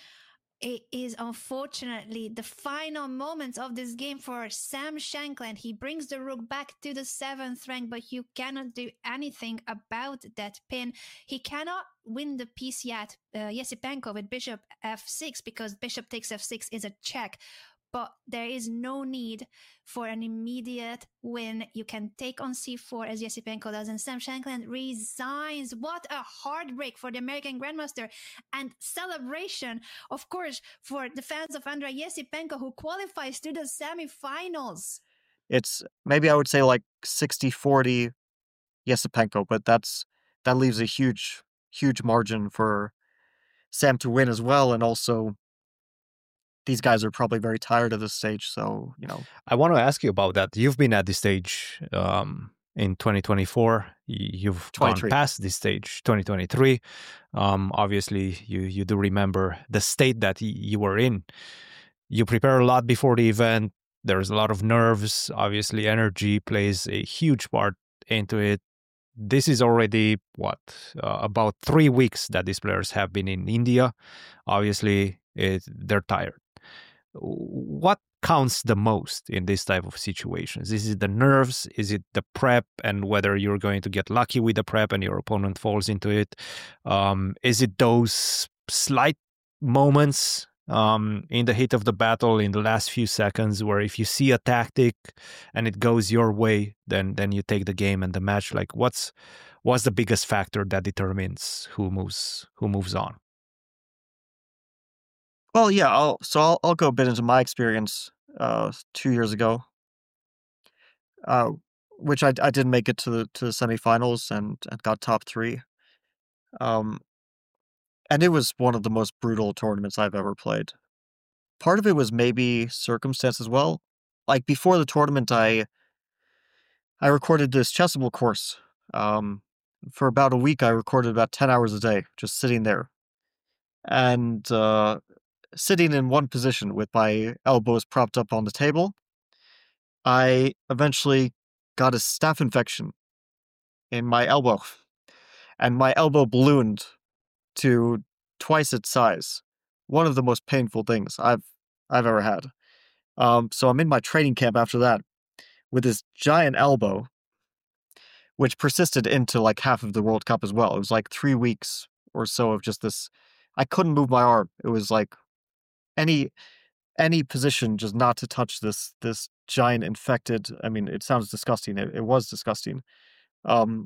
It is unfortunately the final moments of this game for Sam Shankland. He brings the rook back to the seventh rank, but you cannot do anything about that pin. He cannot win the piece yet, uh, Yasipenko with bishop f six, because bishop takes f six is a check. But there is no need for an immediate win. You can take on c four as Yasipenko does, and Sam Shankland resigns. What a heartbreak for the American Grandmaster, and celebration, of course, for the fans of Andrei Yasipenko, who qualifies to the semifinals. It's maybe I would say like sixty forty Yasipenko, but that's that leaves a huge huge margin for Sam to win as well, and also these guys are probably very tired of this stage, so you know. I want to ask you about that. You've been at this stage um, in twenty twenty-four. Y- You've gone twenty-three. past this stage, twenty twenty-three. Um, obviously, you you do remember the state that y- you were in. You prepare a lot before the event. There's a lot of nerves. Obviously, energy plays a huge part into it. This is already what uh, about three weeks that these players have been in India. Obviously, it, they're tired. What counts the most in this type of situations? Is it the nerves? Is it the prep and whether you're going to get lucky with the prep and your opponent falls into it? Um, is it those slight moments um, in the heat of the battle in the last few seconds where if you see a tactic and it goes your way, then then you take the game and the match? Like what's what's the biggest factor that determines who moves who moves on? Well, yeah. I'll so I'll I'll go a bit into my experience uh, two years ago, uh, which I I did make it to the to the semifinals and and got top three. Um, and it was one of the most brutal tournaments I've ever played. Part of it was maybe circumstance as well. Like before the tournament, I I recorded this Chessable course. Um, for about a week, I recorded about ten hours a day, just sitting there. And uh, sitting in one position with my elbows propped up on the table, I eventually got a staph infection in my elbow. And my elbow ballooned to twice its size. One of the most painful things I've I've ever had. Um, so I'm in my training camp after that with this giant elbow, which persisted into like half of the World Cup as well. It was like three weeks or so of just this. I couldn't move my arm. It was like any any position just not to touch this this giant infected. I mean, it sounds disgusting. It, it was disgusting. Um,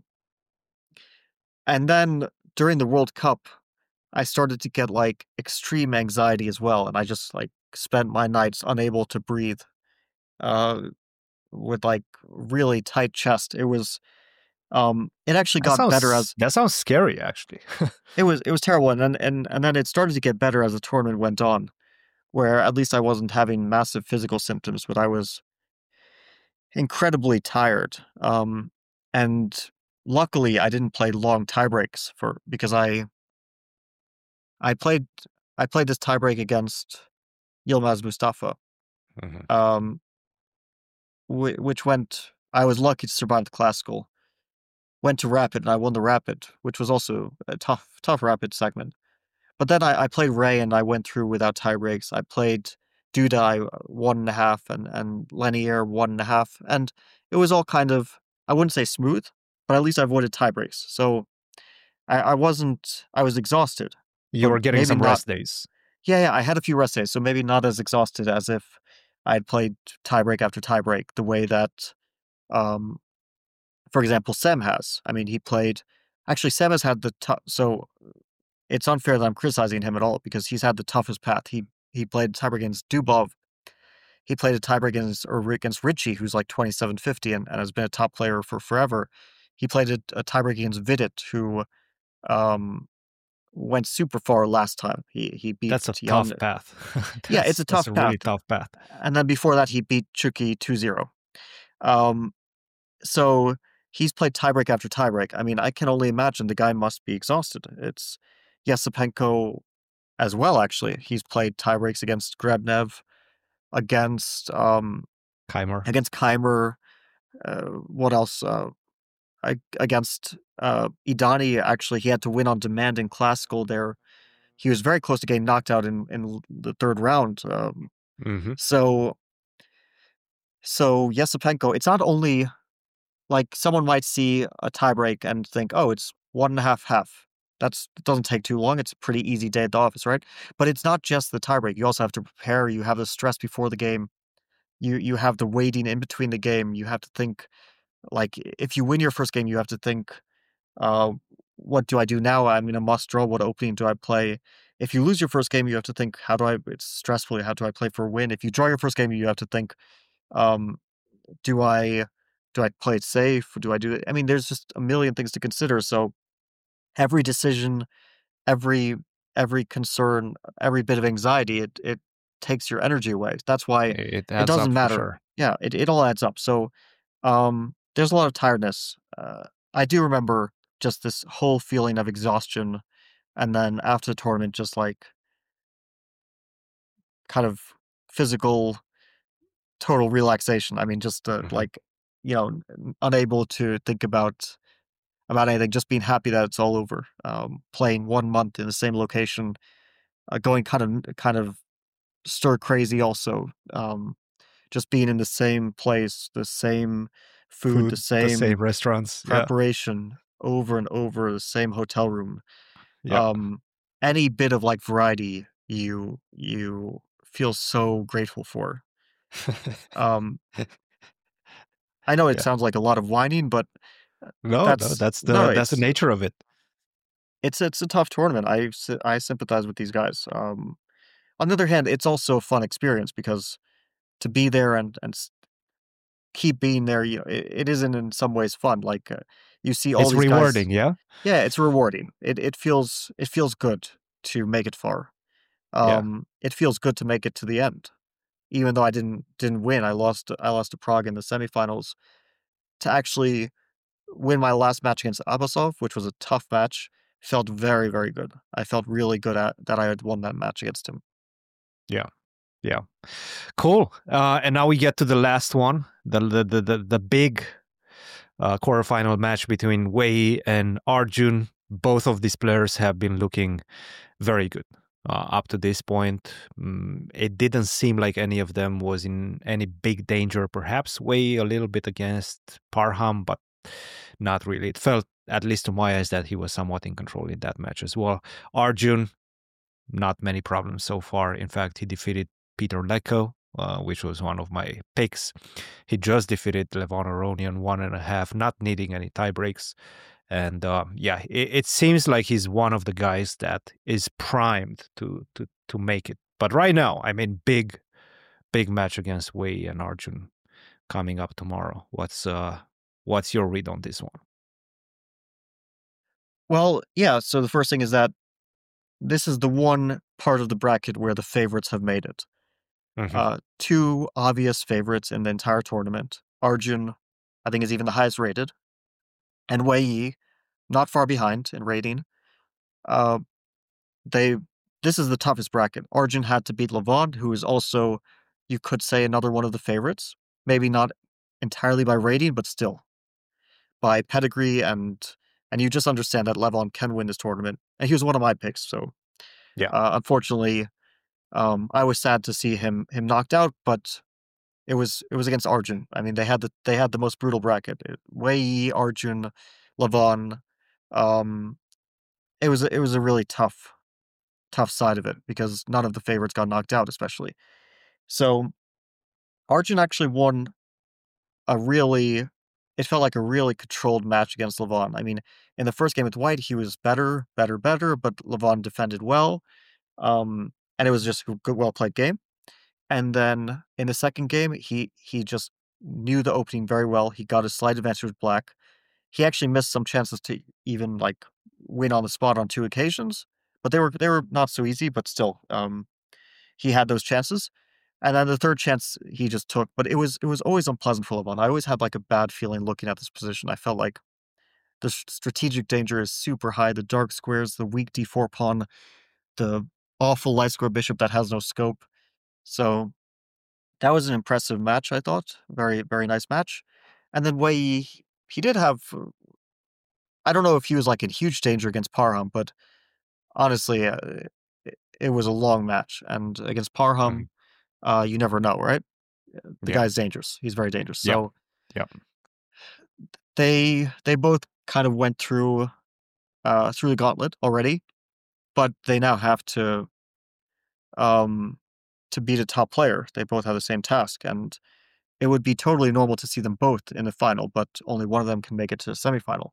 and then during the World Cup, I started to get like extreme anxiety as well, and I just like spent my nights unable to breathe, uh, with like really tight chest. It was, um, it actually That got sounds, better as that sounds scary, actually. it was. It was terrible, and then and and then it started to get better as the tournament went on, where at least I wasn't having massive physical symptoms, but I was incredibly tired. Um, and luckily, I didn't play long tie breaks for because I I played I played this tiebreak against Yilmaz Mustafa, Mhm. um, wh- which went. I was lucky to survive the classical. Went to rapid and I won the rapid, which was also a tough, tough rapid segment. But then I, I played Ray and I went through without tie breaks. I played Duda I one and a half and and Lenier one and a half, and it was all kind of, I wouldn't say smooth, but at least I avoided tie breaks. So I, I wasn't. I was exhausted. You But were getting maybe some not- rest days. Yeah, yeah, I had a few rest days, so maybe not as exhausted as if I had played tiebreak after tiebreak the way that, um, for example, Sem has. I mean, he played. Actually, Sem has had the tough. So it's unfair that I'm criticizing him at all because he's had the toughest path. He he played tiebreak against Dubov. He played a tiebreak against or against Richie, who's like twenty-seven fifty and, and has been a top player for forever. He played a, a tiebreak against Vidit, who um, went super far last time. He he beat That's a Jan- tough path. Yeah, That's- it's a that's tough a really path. tough path. And then before that, he beat Chucky two zero. Um, so he's played tiebreak after tiebreak. I mean, I can only imagine the guy must be exhausted. It's Yesipenko as well, actually. He's played tiebreaks against Grebnev, against um, Keimer. against Keimer. Uh, what else? Uh, I, against uh, Idani, actually, he had to win on demand in classical there. He was very close to getting knocked out in, in the third round. Um, hmm so, so Yesipenko, it's not only like someone might see a tiebreak and think, oh, it's one and a half half. That's it doesn't take too long. It's a pretty easy day at the office, right? But it's not just the tiebreak. You also have to prepare. You have the stress before the game. You you have the waiting in between the game. You have to think, like, if you win your first game, you have to think, uh, what do I do now? I'm in a must draw. What opening do I play? If you lose your first game, you have to think, how do I? It's stressful. How do I play for a win? If you draw your first game, you have to think, um, do I do I play it safe? Do I do it? I mean, there's just a million things to consider. So every decision, every every concern, every bit of anxiety, it it takes your energy away. That's why It, it adds doesn't up for matter. sure. Yeah, it, it all adds up. So um, there's a lot of tiredness. Uh, I do remember just this whole feeling of exhaustion, and then after the tournament, just like kind of physical, total relaxation. I mean, just uh, Mhm. like you know, n- unable to think about about anything, just being happy that it's all over. Um, playing one month in the same location, uh, going kind of kind of stir crazy. Also, um, just being in the same place, the same food, Food, the the same same restaurants. Yeah. preparation over and over, the same hotel room. Yeah. Um, any bit of like variety, you you feel so grateful for. Um, I know it Yeah. sounds like a lot of whining, but no, no, that's that's the no, that's the it's nature of it. it's it's a tough tournament. I sy- I sympathize with these guys. Um, on the other hand, it's also a fun experience because to be there and and s- keep being there, you know, it, it isn't in some ways fun. Like uh, you see all It's these rewarding, guys. yeah. Yeah, it's rewarding. It it feels it feels good to make it far. Yeah. Um, it feels good to make it to the end, even though I didn't didn't win. I lost I lost to Prague in the semifinals. to actually win my last match against Abasov, which was a tough match, felt very, very good. I felt really good at that I had won that match against him. Yeah. Yeah. Cool. Uh, and now we get to the last one, the the the the, the big uh, quarterfinal match between Wei and Arjun. Both of these players have been looking very good uh, up to this point. Mm, it didn't seem like any of them was in any big danger. Perhaps Wei a little bit against Parham, but not really. It felt, at least to my eyes, that he was somewhat in control in that match as well. Arjun, not many problems so far. In fact, he defeated Peter Leko, uh, which was one of my picks. He just defeated Levon Aronian one and a half, not needing any tie breaks. And uh, yeah, it, it seems like he's one of the guys that is primed to to to make it. But right now, I mean, big, big match against Wei and Arjun coming up tomorrow. What's uh, what's your read on this one? Well, yeah. So the first thing is that this is the one part of the bracket where the favorites have made it. Mm-hmm. Uh, two obvious favorites in the entire tournament. Arjun, I think, is even the highest rated, and Wei Yi, not far behind in rating. Uh, they this is the toughest bracket. Arjun had to beat Levon, who is also, you could say, another one of the favorites. Maybe not entirely by rating, but still by pedigree, and and you just understand that Levon can win this tournament. And he was one of my picks, so Yeah. Uh, unfortunately, um, I was sad to see him him knocked out, but it was it was against Arjun. I mean, they had the they had the most brutal bracket. It- Wei Yi, Arjun, Levon. Um, it was it was a really tough tough side of it because none of the favorites got knocked out, especially. So Arjun actually won a really. It felt like a really controlled match against Levon. I mean, in the first game with White, he was better, better, better, but Levon defended well. Um, and it was just a good, well played game. And then in the second game, he he just knew the opening very well. He got a slight advantage with Black. He actually missed some chances to even like win on the spot on two occasions, but they were they were not so easy. But still, um, he had those chances. And then the third chance he just took, but it was it was always unpleasant for Levon. I always had like a bad feeling looking at this position. I felt like the s- strategic danger is super high. The dark squares, the weak d four pawn, the awful light square bishop that has no scope. So that was an impressive match, I thought. Very, very nice match. And then Wei, Yi, he did have. uh, I don't know if he was like in huge danger against Parham, but honestly, uh, it, it was a long match. And against Parham, uh, you never know, right? The Yeah. guy's dangerous. He's very dangerous. Yep. So Yep. they they both kind of went through uh, through the gauntlet already, but they now have to um, to beat a top player. They both have the same task, and it would be totally normal to see them both in the final, but only one of them can make it to the semifinal.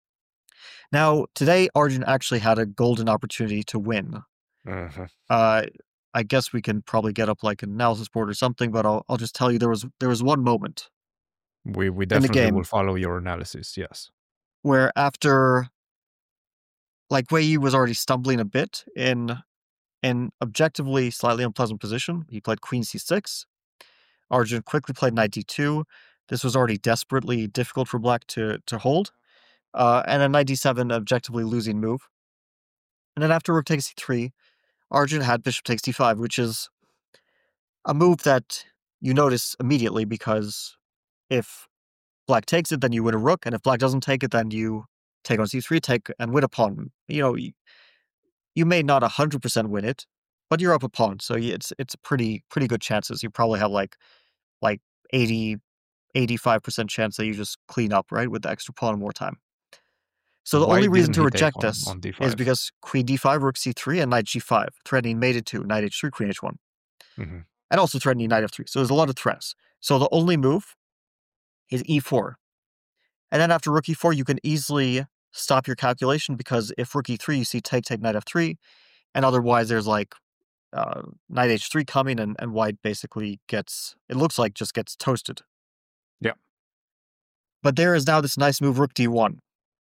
Now, today, Arjun actually had a golden opportunity to win. Mhm. Uh, I guess we can probably get up like an analysis board or something, but I'll I'll just tell you there was there was one moment We we the definitely game. will follow your analysis. Yes. where after like Wei Yi was already stumbling a bit in an objectively slightly unpleasant position. He played Queen c six. Arjun quickly played Knight d two. This was already desperately difficult for Black to to hold. Uh, and then Knight d seven, objectively losing move. And then after Rook takes c three, Arjun had Bishop takes d five, which is a move that you notice immediately because if Black takes it, then you win a rook, and if Black doesn't take it, then you take on c three, take and win a pawn. You know, you, you may not one hundred percent win it, but you're up a pawn, so y- it's it's pretty pretty good chances. You probably have like like eighty, eighty-five percent chance that you just clean up, right, with the extra pawn and more time. So the Why only reason didn't to he take reject on, this on d is five? because Queen d five, Rook c three, and Knight g five, threatening mate e two, Knight h three, Queen h one, hmm and also threatening Knight f three. So there's a lot of threats. So the only move is e four. And then after Rook e four, you can easily stop your calculation because if Rook e three, you see take, take, Knight f three, and otherwise there's like uh, Knight h three coming, and, and White basically gets, it looks like just gets toasted. Yeah. But there is now this nice move, Rook d one.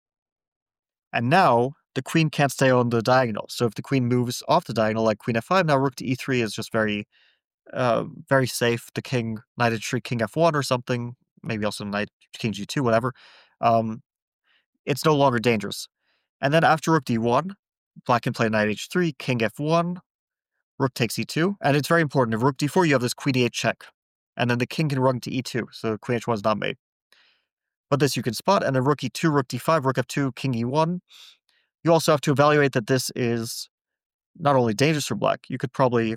And now the queen can't stay on the diagonal. So if the queen moves off the diagonal like Queen f five, now Rook to e three is just very, uh, very safe. The king, Knight h three, King f one or something, maybe also knight, king g two, whatever, um, it's no longer dangerous. And then after rook d one, black can play knight h three, king f one, rook takes e two, and it's very important. If rook d four, you have this queen e eight check, and then the king can run to e two, so queen h one is not made. But this you can spot, and then rook e two, rook d five, rook f two, king e one. You also have to evaluate that this is not only dangerous for black, you could probably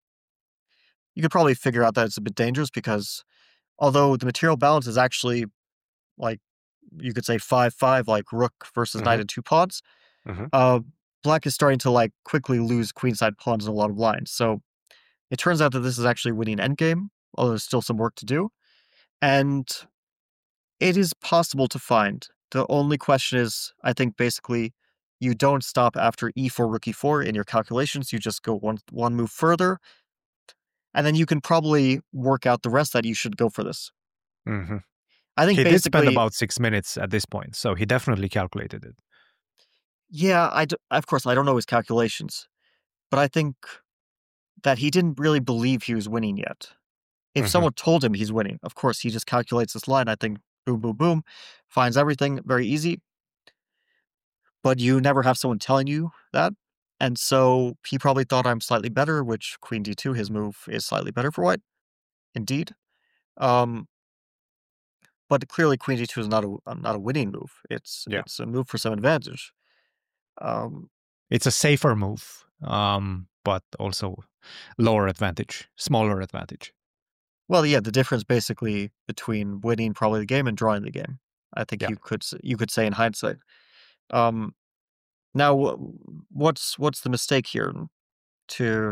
you could probably figure out that it's a bit dangerous because although the material balance is actually like you could say five five, like rook versus Mhm. knight and two pawns, Mhm. uh, black is starting to like quickly lose queenside pawns in a lot of lines. So it turns out that this is actually winning endgame, although there's still some work to do. And it is possible to find. The only question is, I think basically you don't stop after e four, rook e four in your calculations. You just go one one move further, and then you can probably work out the rest that you should go for this. Mhm. I think He did spend basically, about six minutes at this point, so he definitely calculated it. yeah, I d- of course I don't know his calculations, but I think that he didn't really believe he was winning yet. If Mhm. someone told him he's winning, of course he just calculates this line. I think boom, boom, boom, finds everything very easy. But you never have someone telling you that. And so he probably thought I'm slightly better, which queen d two, his move, is slightly better for white. Indeed. Um, but clearly queen d two is not a uh, not a winning move. It's Yeah. it's a move for some advantage. Um, It's a safer move, um, but also lower advantage, smaller advantage. well, yeah, the difference basically between winning probably the game and drawing the game. I think Yeah. you could s- you could say in hindsight. Um, now, wh- what's what's the mistake here? To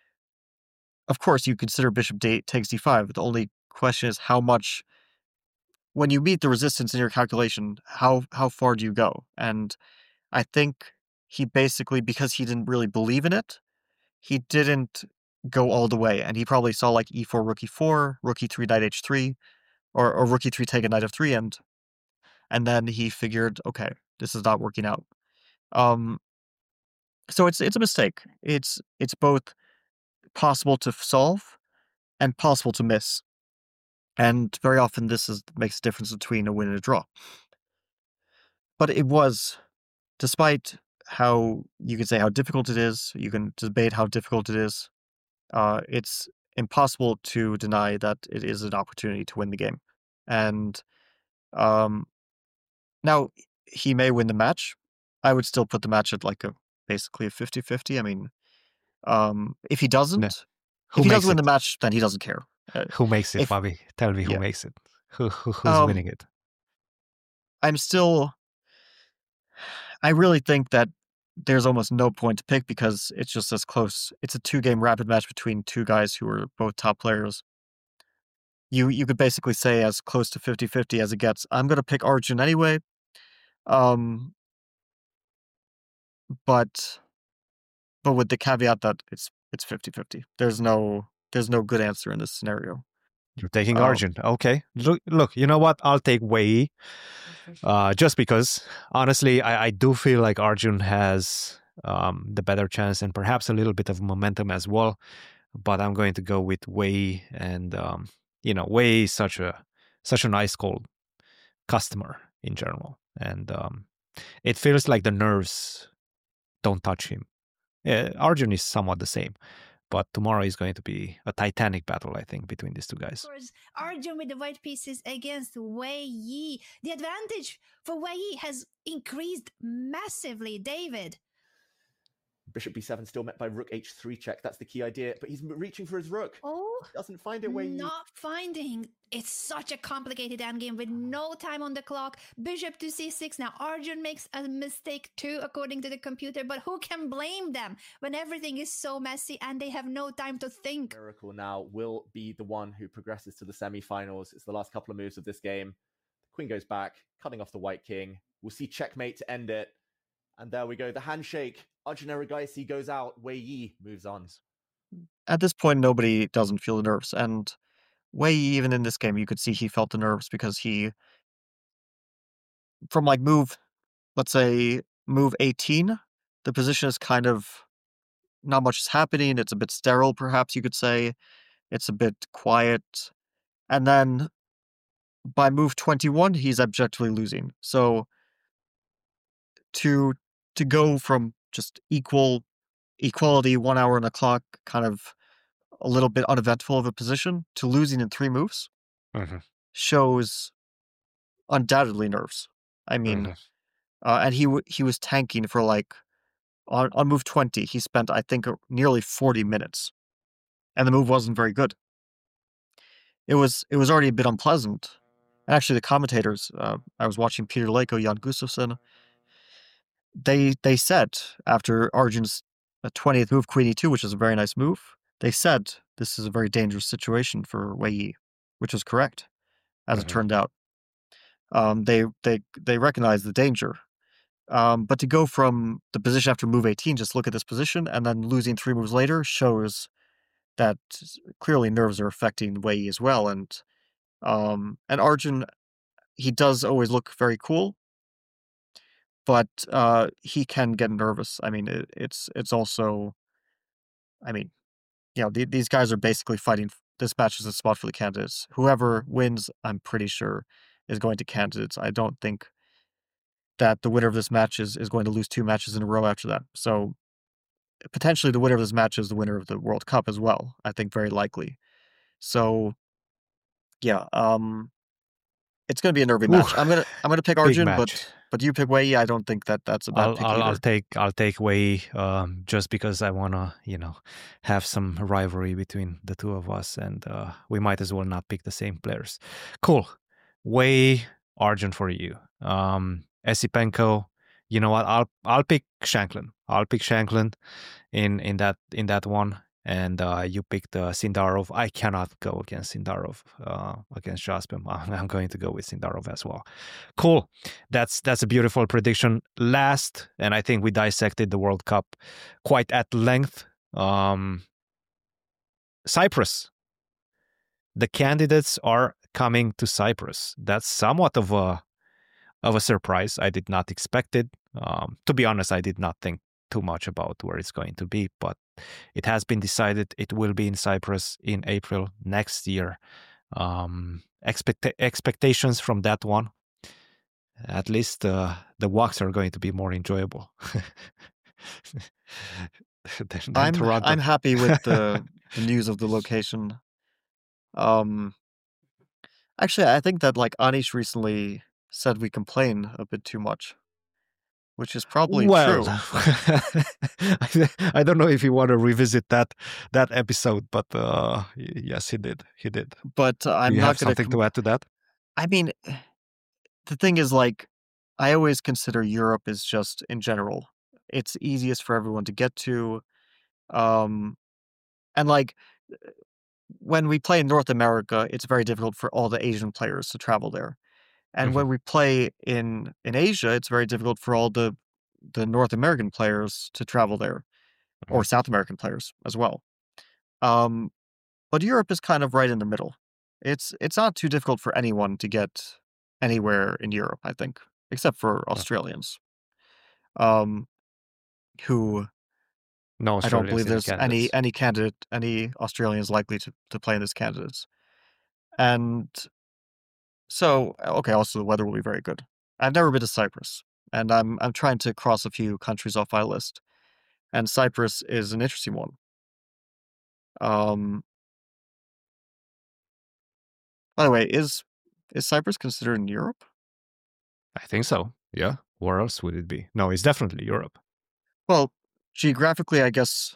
Of course, you consider bishop d takes d five. The only question is how much. When you meet the resistance in your calculation, how how far do you go? And I think he basically, because he didn't really believe in it, he didn't go all the way. And he probably saw like e four, rook e four, rook e three, knight h three, or, or rook e three, take a knight f three, and and then he figured, okay, this is not working out. Um, so it's it's a mistake. It's it's both possible to solve and possible to miss. And very often this is makes a difference between a win and a draw. But it was, despite how you could say how difficult it is, you can debate how difficult it is, uh, it's impossible to deny that it is an opportunity to win the game. And um, now he may win the match. I would still put the match at like a basically a fifty-fifty. I mean, um, if he doesn't, No. if Who he makes does win it? the match, then he doesn't care. Uh, Who makes it, if Bobby? Tell me who yeah, makes it. Who, who who's um, winning it? I'm still. I really think that there's almost no point to pick because it's just as close. It's a two-game rapid match between two guys who are both top players. You you could basically say as close to fifty-fifty as it gets. I'm going to pick Arjun anyway. Um, but but with the caveat that it's it's fifty-fifty. There's no there's no good answer in this scenario. You're taking Um, Arjun. Okay. Look, look, you know what? I'll take Wei uh, just because, honestly, I, I do feel like Arjun has um, the better chance and perhaps a little bit of momentum as well. But I'm going to go with Wei, and um, you know, Wei is such a such a nice cold customer in general, and um, it feels like the nerves don't touch him. Uh, Arjun is somewhat the same, but tomorrow is going to be a titanic battle, I think, between these two guys. Of course, Arjun with the white pieces against Wei Yi. The advantage for Wei Yi has increased massively, David. Bishop b seven still met by rook h three check. That's the key idea. But he's reaching for his rook. Oh, Doesn't find it where he... not finding. It's such a complicated endgame with no time on the clock. Bishop to c six. Now Arjun makes a mistake too, according to the computer. But who can blame them when everything is so messy and they have no time to think? Miracle now will be the one who progresses to the semi-finals. It's the last couple of moves of this game. The queen goes back, cutting off the white king. We'll see checkmate to end it. And there we go. The handshake. Arjun Erigaisi goes out. Wei Yi moves on. At this point, nobody doesn't feel the nerves. And Wei, even in this game, you could see he felt the nerves because he, from like move, let's say move eighteen, the position is kind of, not much is happening. It's a bit sterile, perhaps you could say. It's a bit quiet. And then by move twenty-one, he's objectively losing. So to to go from just equal equality, one hour on the clock, kind of a little bit uneventful of a position, to losing in three moves Mm-hmm. shows undoubtedly nerves. I mean, Mhm. uh, and he w- he was tanking for like on on move twenty. He spent I think uh, nearly forty minutes, and the move wasn't very good. It was it was already a bit unpleasant. And actually, the commentators, uh, I was watching Peter Leko, Jan Gustafsson. They they said after Arjun's twentieth move, Queen e two, which is a very nice move, they said this is a very dangerous situation for Wei Yi, which was correct, as it Mhm. turned out. Um, they they they recognized the danger. Um, but to go from the position after move eighteen, just look at this position, and then losing three moves later shows that clearly nerves are affecting Wei Yi as well. And um, and Arjun, he does always look very cool, but uh, he can get nervous. I mean, it, it's it's also, I mean, you know, the, these guys are basically fighting. This match is a spot for the candidates. Whoever wins, I'm pretty sure, is going to candidates. I don't think that the winner of this match is, is going to lose two matches in a row after that. So potentially the winner of this match is the winner of the World Cup as well. I think very likely. So yeah, um, it's going to be a nervy Ooh, match. I'm gonna I'm gonna pick big Arjun, match. but but you pick Wei Yi. I don't think that that's a bad I'll pick I'll, either. I'll take I'll take Wei um, just because I wanna you know have some rivalry between the two of us, and uh, we might as well not pick the same players. Cool, Wei, Arjun for you. Um, Esipenko, you know what? I'll I'll pick Shanklin. I'll pick Shanklin in in that in that one. And uh, you picked uh, Sindarov. I cannot go against Sindarov uh, against Jaspem. I'm, I'm going to go with Sindarov as well. Cool. That's that's a beautiful prediction. Last, and I think we dissected the World Cup quite at length. Um, Cyprus. The candidates are coming to Cyprus. That's somewhat of a of a surprise. I did not expect it. Um, to be honest, I did not think too much about where it's going to be, but it has been decided it will be in Cyprus in April next year. Um, expect- expectations from that one, at least uh, the walks are going to be more enjoyable than, than I'm Toronto. I'm happy with the, the news of the location. Um, actually, I think that like Anish recently said we complain a bit too much, which is probably well, true. I, I don't know if you want to revisit that that episode, but uh, yes, he did. He did. But uh, I'm Do you not have going something com- to add to that? I mean, the thing is, like, I always consider Europe is just in general, it's easiest for everyone to get to. Um, and like, when we play in North America, it's very difficult for all the Asian players to travel there. And Mhm. when we play in in Asia, it's very difficult for all the the North American players to travel there, or South American players as well. Um, but Europe is kind of right in the middle. It's it's not too difficult for anyone to get anywhere in Europe, I think, except for Australians, um, who No I don't believe Australians in the there's any candidates. any candidate, any Australians likely to, to play in this candidates. And so, okay, also the weather will be very good. I've never been to Cyprus, and I'm I'm trying to cross a few countries off my list, and Cyprus is an interesting one. Um, by the way, is is Cyprus considered in Europe? I think so. Yeah. Where else would it be? No, it's definitely Europe. Well, geographically, I guess,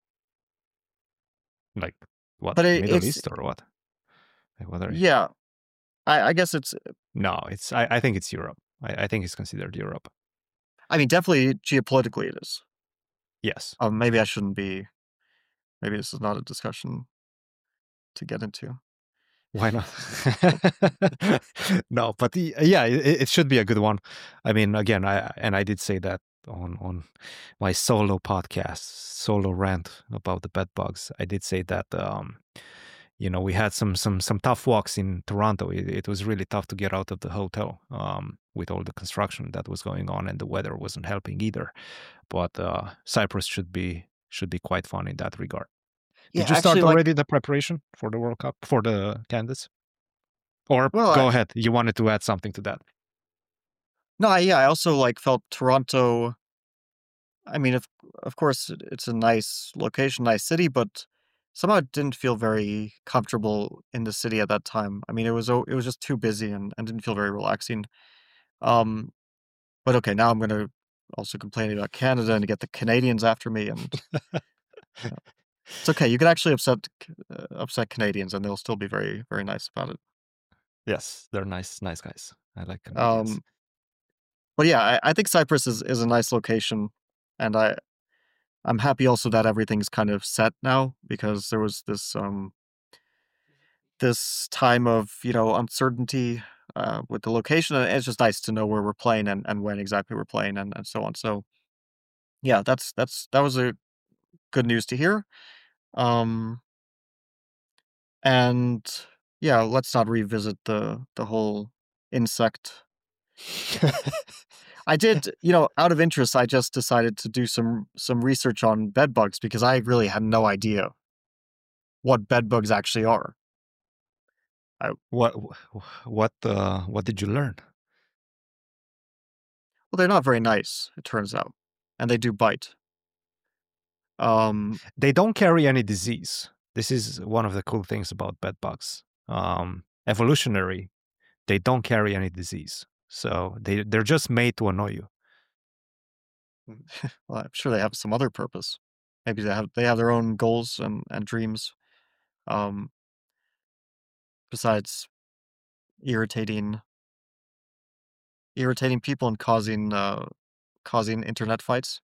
Like what? but it, Middle it's East or what? Like what are you? yeah. I, I guess it's. No, it's. I, I think it's Europe. I, I think it's considered Europe. I mean, definitely geopolitically, it is. Yes. Um, maybe I shouldn't be. Maybe this is not a discussion to get into. Why not? No, but the, yeah, it, it should be a good one. I mean, again, I and I did say that on on my solo podcast, solo rant about the bed bugs. I did say that um, you know we had some some some tough walks in Toronto. It, it was really tough to get out of the hotel um, with all the construction that was going on, and the weather wasn't helping either. But uh, Cyprus should be should be quite fun in that regard. Yeah, Did you start actually, like, already the preparation for the World Cup for the candidates? Or Well, go I- ahead. You wanted to add something to that. No, I, yeah, I also like felt Toronto. I mean, of of course, it- it's a nice location, nice city, but somehow it didn't feel very comfortable in the city at that time. I mean, it was o- it was just too busy and, and didn't feel very relaxing. Um, but okay, now I'm gonna also complain about Canada and get the Canadians after me, and it's okay. You can actually upset uh, upset Canadians, and they'll still be very very nice about it. Yes, they're nice, nice guys. I like Canadians. Um, but yeah, I, I think Cyprus is, is a nice location, and I I'm happy also that everything's kind of set now, because there was this um this time of, you know, uncertainty uh, with the location, and it's just nice to know where we're playing and, and when exactly we're playing and, and so on. So yeah, that's that's that was a good news to hear. Um, and yeah, let's not revisit the the whole insect. I did, you know, out of interest, I just decided to do some some research on bed bugs because I really had no idea what bed bugs actually are. What what uh, what did you learn? Well, they're not very nice, it turns out, and they do bite. Um, They don't carry any disease. This is one of the cool things about bed bugs. Um, evolutionary, they don't carry any disease, so they they're just made to annoy you. well, I'm sure they have some other purpose. Maybe they have they have their own goals and, and dreams. Um, besides irritating irritating people and causing uh, causing internet fights.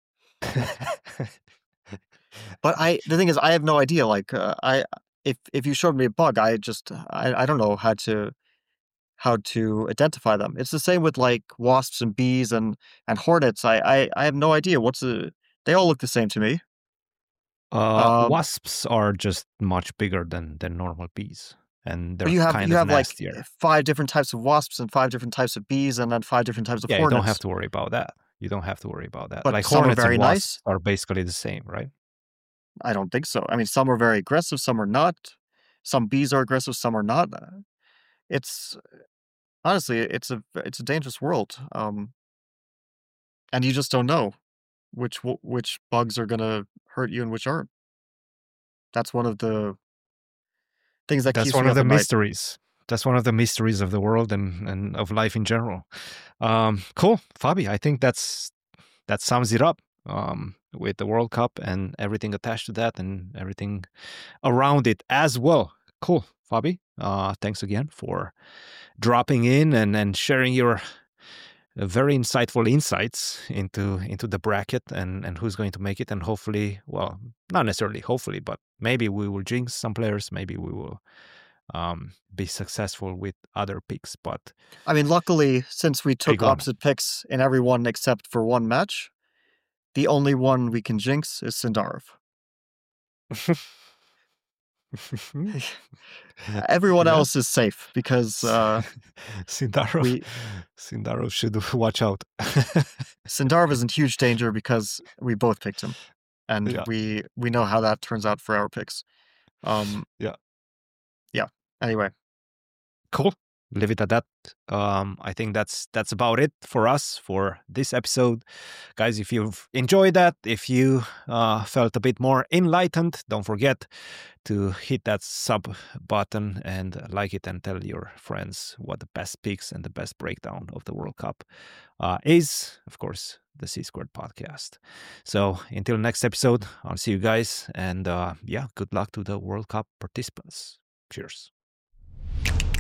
But I the thing is, I have no idea. Like uh, I if if you showed me a bug, I just I, I don't know how to how to identify them. It's the same with like wasps and bees and and hornets. I I, I have no idea what's the. They all look the same to me. Uh, Um, wasps are just much bigger than than normal bees, and they're But you have kind you of have like nastier. five different types of wasps and five different types of bees and then five different types of Yeah, you hornets. don't have to worry about that. You don't have to worry about that. But Like some are hornets very and wasps nice. are basically the same, right? I don't think so. I mean, some are very aggressive, some are not. Some bees are aggressive, some are not. Uh, It's honestly, it's a it's a dangerous world. Um, and you just don't know which w- which bugs are gonna hurt you and which aren't. That's one of the things that That's keeps one me of up the at night. mysteries. That's one of the mysteries of the world and, and of life in general. Um, cool, Fabi. I think that's that sums it up um, with the World Cup and everything attached to that and everything around it as well. Cool, Fabi. Uh, thanks again for dropping in and, and sharing your uh, very insightful insights into into the bracket and, and who's going to make it. And hopefully, well, not necessarily hopefully, but maybe we will jinx some players. Maybe we will um, be successful with other picks. But I mean, luckily, since we took Big one. opposite picks in every one except for one match, the only one we can jinx is Sindarov. Everyone Yeah. else is safe because uh, Sindarov, we- Sindarov should watch out. Sindarov is in huge danger because we both picked him, and Yeah. we we know how that turns out for our picks. Um, Yeah. yeah. Anyway, Cool. Leave it at that. Um, I think that's that's about it for us for this episode, guys. If you've enjoyed that, if you uh, felt a bit more enlightened, don't forget to hit that sub button and like it and tell your friends what the best picks and the best breakdown of the World Cup uh, is. Of course, the C Squared podcast. So until next episode, I'll see you guys, and uh, yeah, good luck to the World Cup participants. Cheers.